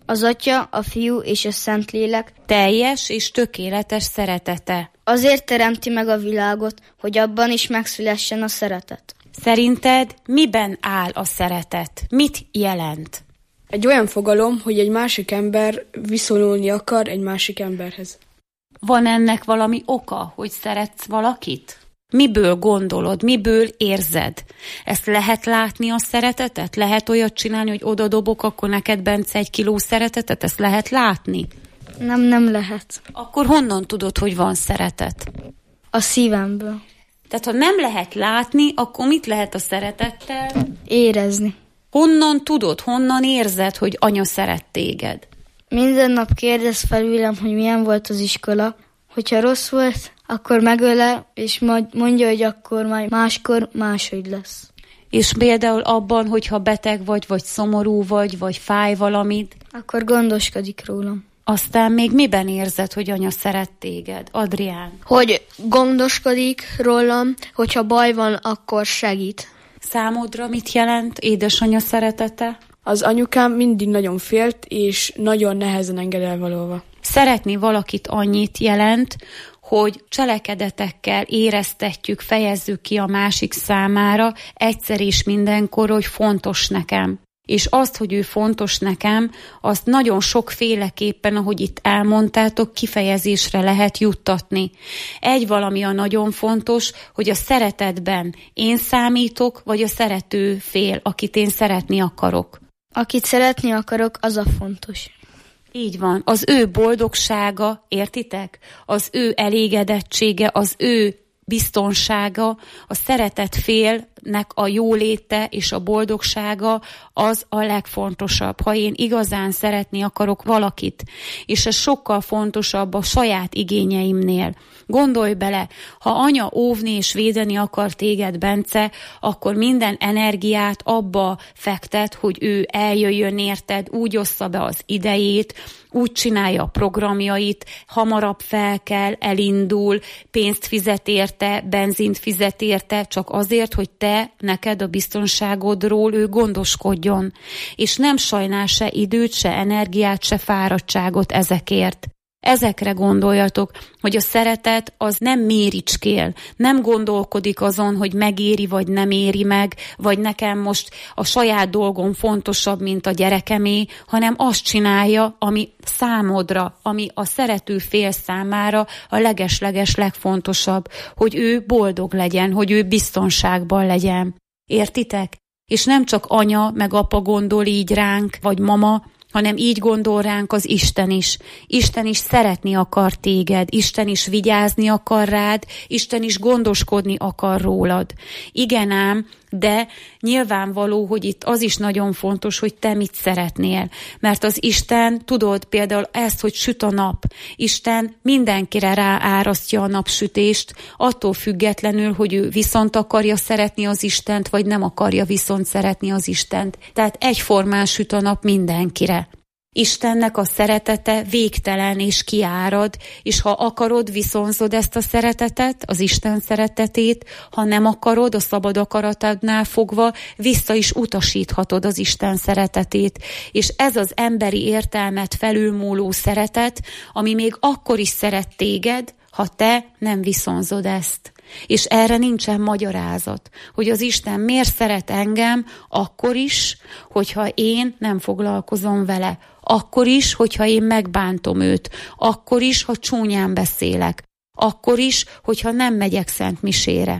Az Atya, a Fiú és a Szentlélek teljes és tökéletes szeretete. Azért teremti meg a világot, hogy abban is megszülessen a szeretet. Szerinted miben áll a szeretet? Mit jelent? Egy olyan fogalom, hogy egy másik ember viszonyulni akar egy másik emberhez. Van ennek valami oka, hogy szeretsz valakit? Miből gondolod, miből érzed? Ezt lehet látni, a szeretetet? Lehet olyat csinálni, hogy oda dobok, akkor neked, Bence, 1 kiló szeretetet? Ezt lehet látni? Nem lehet. Akkor honnan tudod, hogy van szeretet? A szívemből. Tehát ha nem lehet látni, akkor mit lehet a szeretettel? Érezni. Honnan tudod, honnan érzed, hogy anya szeret téged? Minden nap kérdez felülem, hogy milyen volt az iskola. Hogyha rossz volt, akkor megöle, és majd mondja, hogy akkor majd máskor máshogy lesz. És például abban, hogyha beteg vagy szomorú vagy fáj valamid, akkor gondoskodik rólam. Aztán még miben érzed, hogy anya szeret téged? Adrián? Hogy gondoskodik rólam, hogyha baj van, akkor segít. Számodra mit jelent édesanya szeretete? Az anyukám mindig nagyon félt, és nagyon nehezen enged elvalóva. Szeretni valakit annyit jelent, hogy cselekedetekkel éreztetjük, fejezzük ki a másik számára egyszer és mindenkor, hogy fontos nekem. És azt, hogy ő fontos nekem, azt nagyon sokféleképpen, ahogy itt elmondtátok, kifejezésre lehet juttatni. Egy valami a nagyon fontos, hogy a szeretetben én számítok, vagy a szerető fél, akit én szeretni akarok. Akit szeretni akarok, az a fontos. Így van. Az ő boldogsága, értitek? Az ő elégedettsége, az ő biztonsága, a szeretett félnek a jóléte és a boldogsága az a legfontosabb. Ha én igazán szeretni akarok valakit, és ez sokkal fontosabb a saját igényeimnél. Gondolj bele, ha anya óvni és védeni akar téged, Bence, akkor minden energiát abba fektet, hogy ő eljöjjön érted, úgy ossza be az idejét, úgy csinálja a programjait, hamarabb felkel, elindul, pénzt fizet érte, benzint fizet érte, csak azért, hogy neked a biztonságodról ő gondoskodjon. És nem sajnál se időt, se energiát, se fáradtságot ezekért. Ezekre gondoljatok, hogy a szeretet az nem méricskél, nem gondolkodik azon, hogy megéri vagy nem éri meg, vagy nekem most a saját dolgom fontosabb, mint a gyerekemé, hanem azt csinálja, ami számodra, ami a szerető fél számára a leges-leges legfontosabb, hogy ő boldog legyen, hogy ő biztonságban legyen. Értitek? És nem csak anya meg apa gondol így ránk, vagy mama, hanem így gondol ránk az Isten is. Isten is szeretni akar téged, Isten is vigyázni akar rád, Isten is gondoskodni akar rólad. Igen ám, de nyilvánvaló, hogy itt az is nagyon fontos, hogy te mit szeretnél. Mert az Isten, tudod például ezt, hogy süt a nap. Isten mindenkire ráárasztja a napsütést, attól függetlenül, hogy ő viszont akarja szeretni az Istent, vagy nem akarja viszont szeretni az Istent. Tehát egyformán süt a nap mindenkire. Istennek a szeretete végtelen és kiárad, és ha akarod, viszonzod ezt a szeretetet, az Isten szeretetét, ha nem akarod, a szabad akaratodnál fogva, vissza is utasíthatod az Isten szeretetét. És ez az emberi értelmet felülmúló szeretet, ami még akkor is szeret téged, ha te nem viszonzod ezt. És erre nincsen magyarázat, hogy az Isten miért szeret engem akkor is, hogyha én nem foglalkozom vele, akkor is, hogyha én megbántom őt, akkor is, ha csúnyán beszélek, akkor is, hogyha nem megyek szentmisére.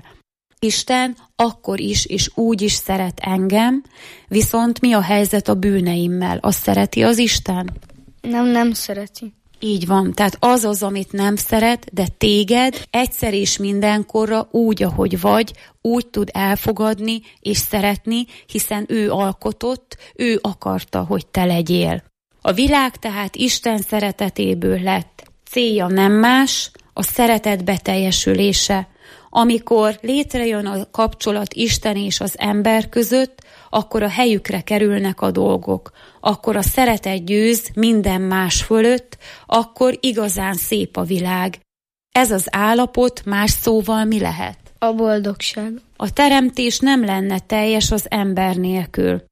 Isten akkor is és úgy is szeret engem, viszont mi a helyzet a bűneimmel? Azt szereti az Isten? Nem szereti. Így van, tehát az, amit nem szeret, de téged egyszer és mindenkorra úgy, ahogy vagy, úgy tud elfogadni és szeretni, hiszen ő alkotott, ő akarta, hogy te legyél. A világ tehát Isten szeretetéből lett. Célja nem más, a szeretet beteljesülése. Amikor létrejön a kapcsolat Isten és az ember között, akkor a helyükre kerülnek a dolgok. Akkor a szeretet győz minden más fölött, akkor igazán szép a világ. Ez az állapot más szóval mi lehet? A boldogság. A teremtés nem lenne teljes az ember nélkül.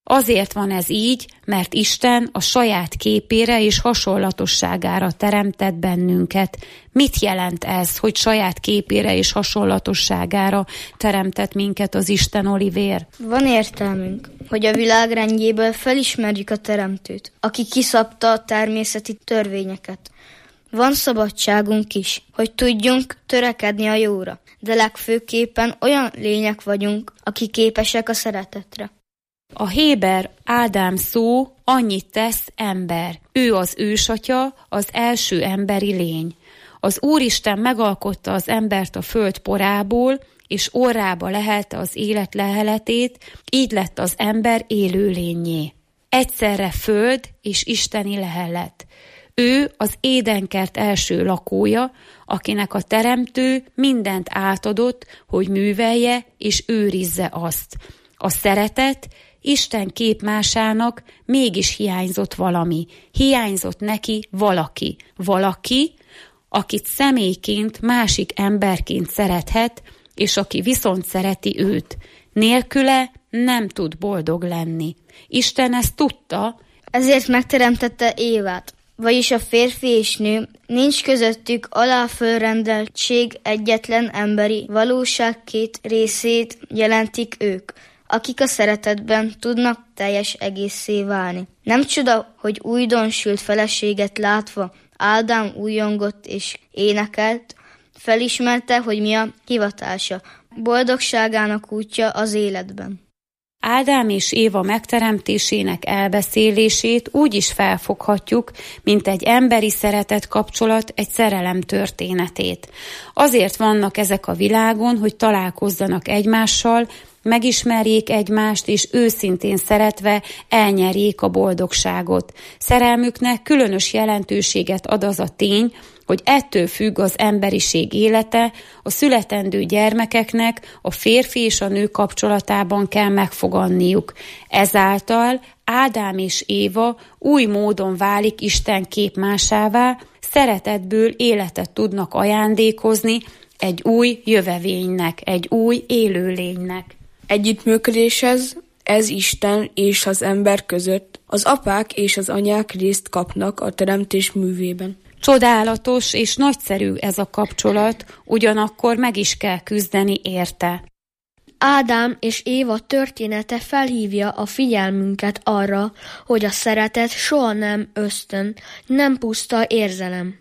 Azért van ez így, mert Isten a saját képére és hasonlatosságára teremtett bennünket. Mit jelent ez, hogy saját képére és hasonlatosságára teremtett minket az Isten, Olivér? Van értelmünk, hogy a világ rendjéből felismerjük a Teremtőt, aki kiszabta a természeti törvényeket. Van szabadságunk is, hogy tudjunk törekedni a jóra, de legfőképpen olyan lények vagyunk, akik képesek a szeretetre. A héber Ádám szó annyit tesz ember. Ő az ősatya, az első emberi lény. Az Úristen megalkotta az embert a föld porából, és orrába lehelte az élet leheletét, így lett az ember élőlényé. Egyszerre föld és isteni lehelet. Ő az Édenkert első lakója, akinek a Teremtő mindent átadott, hogy művelje és őrizze azt. A szeretet Isten képmásának mégis hiányzott valami. Hiányzott neki valaki. Valaki, akit személyként, másik emberként szerethet, és aki viszont szereti őt. Nélküle nem tud boldog lenni. Isten ezt tudta, ezért megteremtette Évát, vagyis a férfi és nő, nincs közöttük aláfölrendeltség, egyetlen emberi valóság két részét jelentik ők, akik a szeretetben tudnak teljes egészé válni. Nem csoda, hogy újdonsült feleséget látva Ádám újongott és énekelt, felismerte, hogy mi a hivatása, boldogságának útja az életben. Ádám és Éva megteremtésének elbeszélését úgy is felfoghatjuk, mint egy emberi szeretet kapcsolat, egy szerelem történetét. Azért vannak ezek a világon, hogy találkozzanak egymással, megismerjék egymást, és őszintén szeretve elnyerjék a boldogságot. Szerelmüknek különös jelentőséget ad az a tény, hogy ettől függ az emberiség élete, a születendő gyermekeknek a férfi és a nő kapcsolatában kell megfoganniuk. Ezáltal Ádám és Éva új módon válik Isten képmásává, szeretetből életet tudnak ajándékozni egy új jövevénynek, egy új élőlénynek. Együttműködéshez ez Isten és az ember között. Az apák és az anyák részt kapnak a teremtés művében. Csodálatos és nagyszerű ez a kapcsolat, ugyanakkor meg is kell küzdeni érte. Ádám és Éva története felhívja a figyelmünket arra, hogy a szeretet soha nem ösztön, nem puszta érzelem.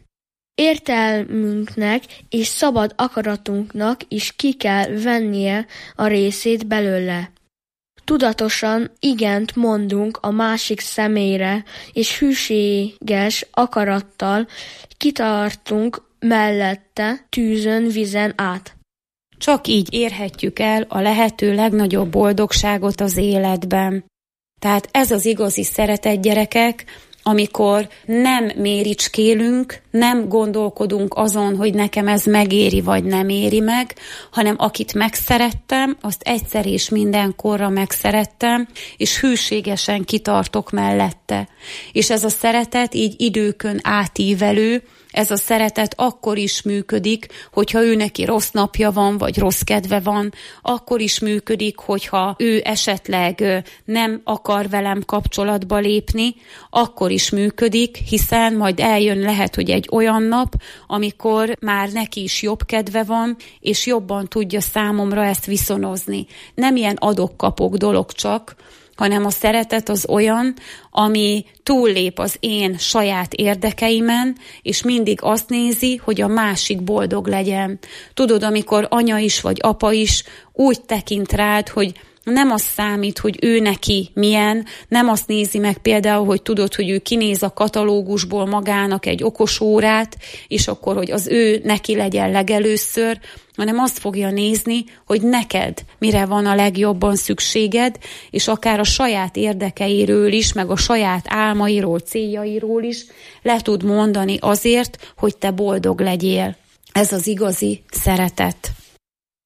Értelmünknek és szabad akaratunknak is ki kell vennie a részét belőle. Tudatosan igent mondunk a másik személyre, és hűséges akarattal kitartunk mellette tűzön, vizen át. Csak így érhetjük el a lehető legnagyobb boldogságot az életben. Tehát ez az igazi szeretet, gyerekek, amikor nem méricskélünk, nem gondolkodunk azon, hogy nekem ez megéri vagy nem éri meg, hanem akit megszerettem, azt egyszer és mindenkorra megszerettem, és hűségesen kitartok mellette. És ez a szeretet így időkön átívelő, ez a szeretet akkor is működik, hogyha ő neki rossz napja van, vagy rossz kedve van, akkor is működik, hogyha ő esetleg nem akar velem kapcsolatba lépni, akkor is működik, hiszen majd eljön lehet, hogy egy olyan nap, amikor már neki is jobb kedve van, és jobban tudja számomra ezt viszonozni. Nem ilyen adok-kapok dolog csak, hanem a szeretet az olyan, ami túllép az én saját érdekeimen, és mindig azt nézi, hogy a másik boldog legyen. Tudod, amikor anya is vagy apa is úgy tekint rád, hogy nem az számít, hogy ő neki milyen, nem azt nézi meg például, hogy tudod, hogy ő kinéz a katalógusból magának egy okos órát, és akkor, hogy az ő neki legyen legelőször, hanem azt fogja nézni, hogy neked mire van a legjobban szükséged, és akár a saját érdekeiről is, meg a saját álmairól, céljairól is le tud mondani azért, hogy te boldog legyél. Ez az igazi szeretet.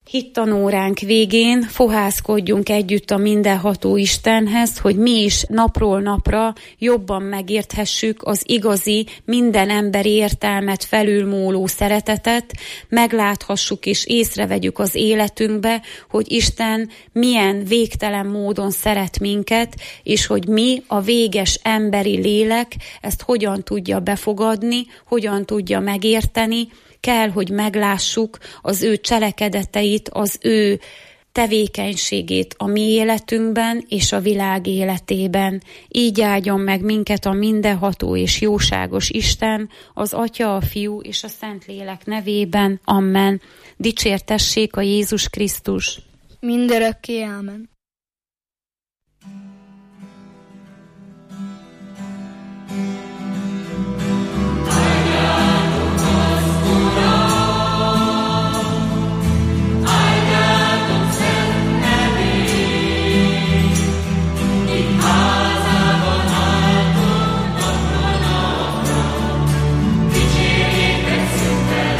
hittanóránk végén fohászkodjunk együtt a mindenható Istenhez, hogy mi is napról napra jobban megérthessük az igazi, minden emberi értelmet felülmúló szeretetet, megláthassuk és észrevegyük az életünkbe, hogy Isten milyen végtelen módon szeret minket, és hogy mi, a véges emberi lélek, ezt hogyan tudja befogadni, hogyan tudja megérteni. Kell, hogy meglássuk az ő cselekedeteit, az ő tevékenységét a mi életünkben és a világ életében. Így áldjon meg minket a mindenható és jóságos Isten, az Atya, a Fiú és a Szentlélek nevében. Amen. Dicsértessék a Jézus Krisztus. Mindörökké. Amen.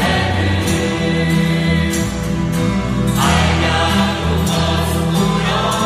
Áldjátok az Urat!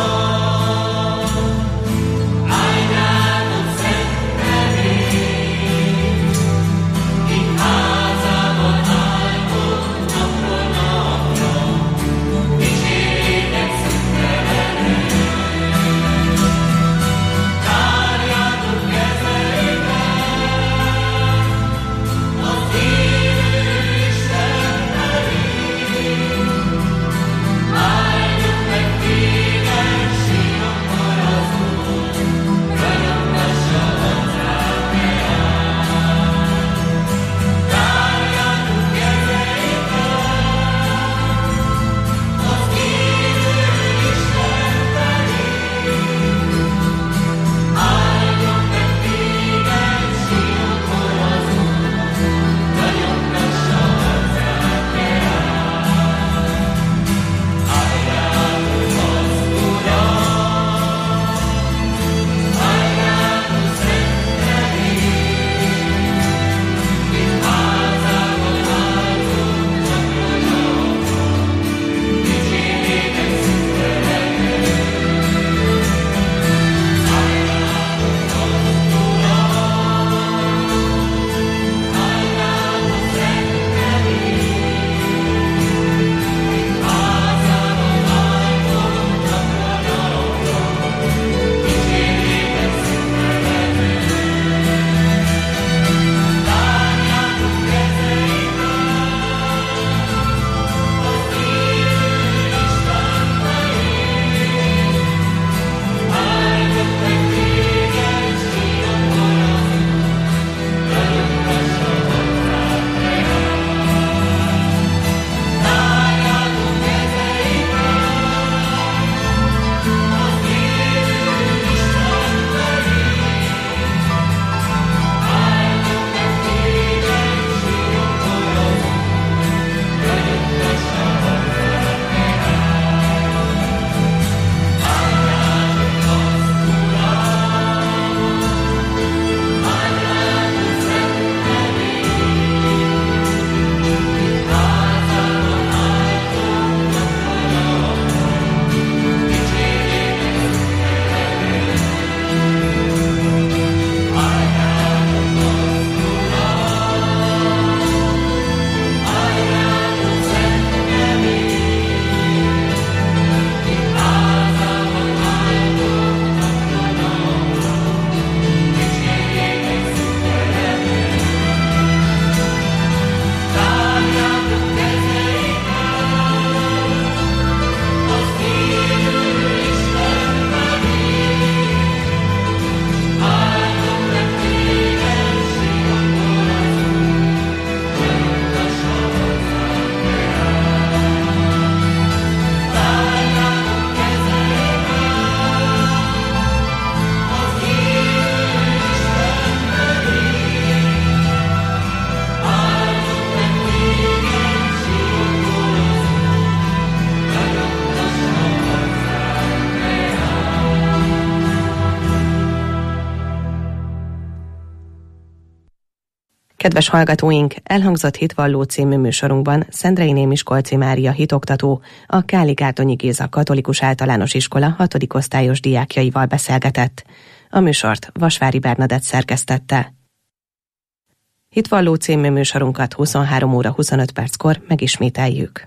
Kedves hallgatóink, elhangzott Hitvalló című műsorunkban Szendrei Miskolci Mária hitoktató, a Káli-Gárdonyi Géza Katolikus Általános Iskola 6. osztályos diákjaival beszélgetett. A műsort Vasvári Bernadett szerkesztette. Hitvalló című műsorunkat 23 óra 25 perckor megismételjük.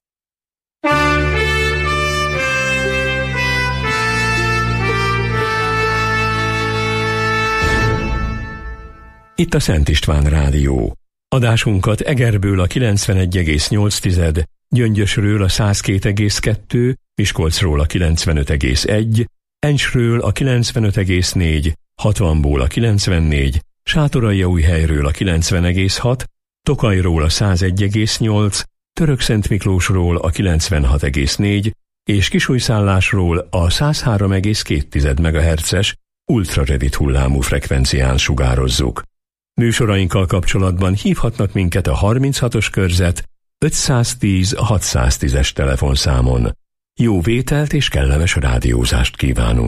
Itt a Szent István Rádió. Adásunkat Egerből a 91,8, Gyöngyösről a 102,2, Miskolcról a 95,1, Encsről a 95,4, 60-ból a 94, Sátoraljaújhelyről a 90,6, Tokajról a 101,8, Törökszentmiklósról a 96,4 és Kisújszállásról a 103,2 MHz-es ultrarövid hullámú frekvencián sugározzuk. Műsorainkkal kapcsolatban hívhatnak minket a 36-os körzet 510 610-es telefonszámon. Jó vételt és kellemes rádiózást kívánunk!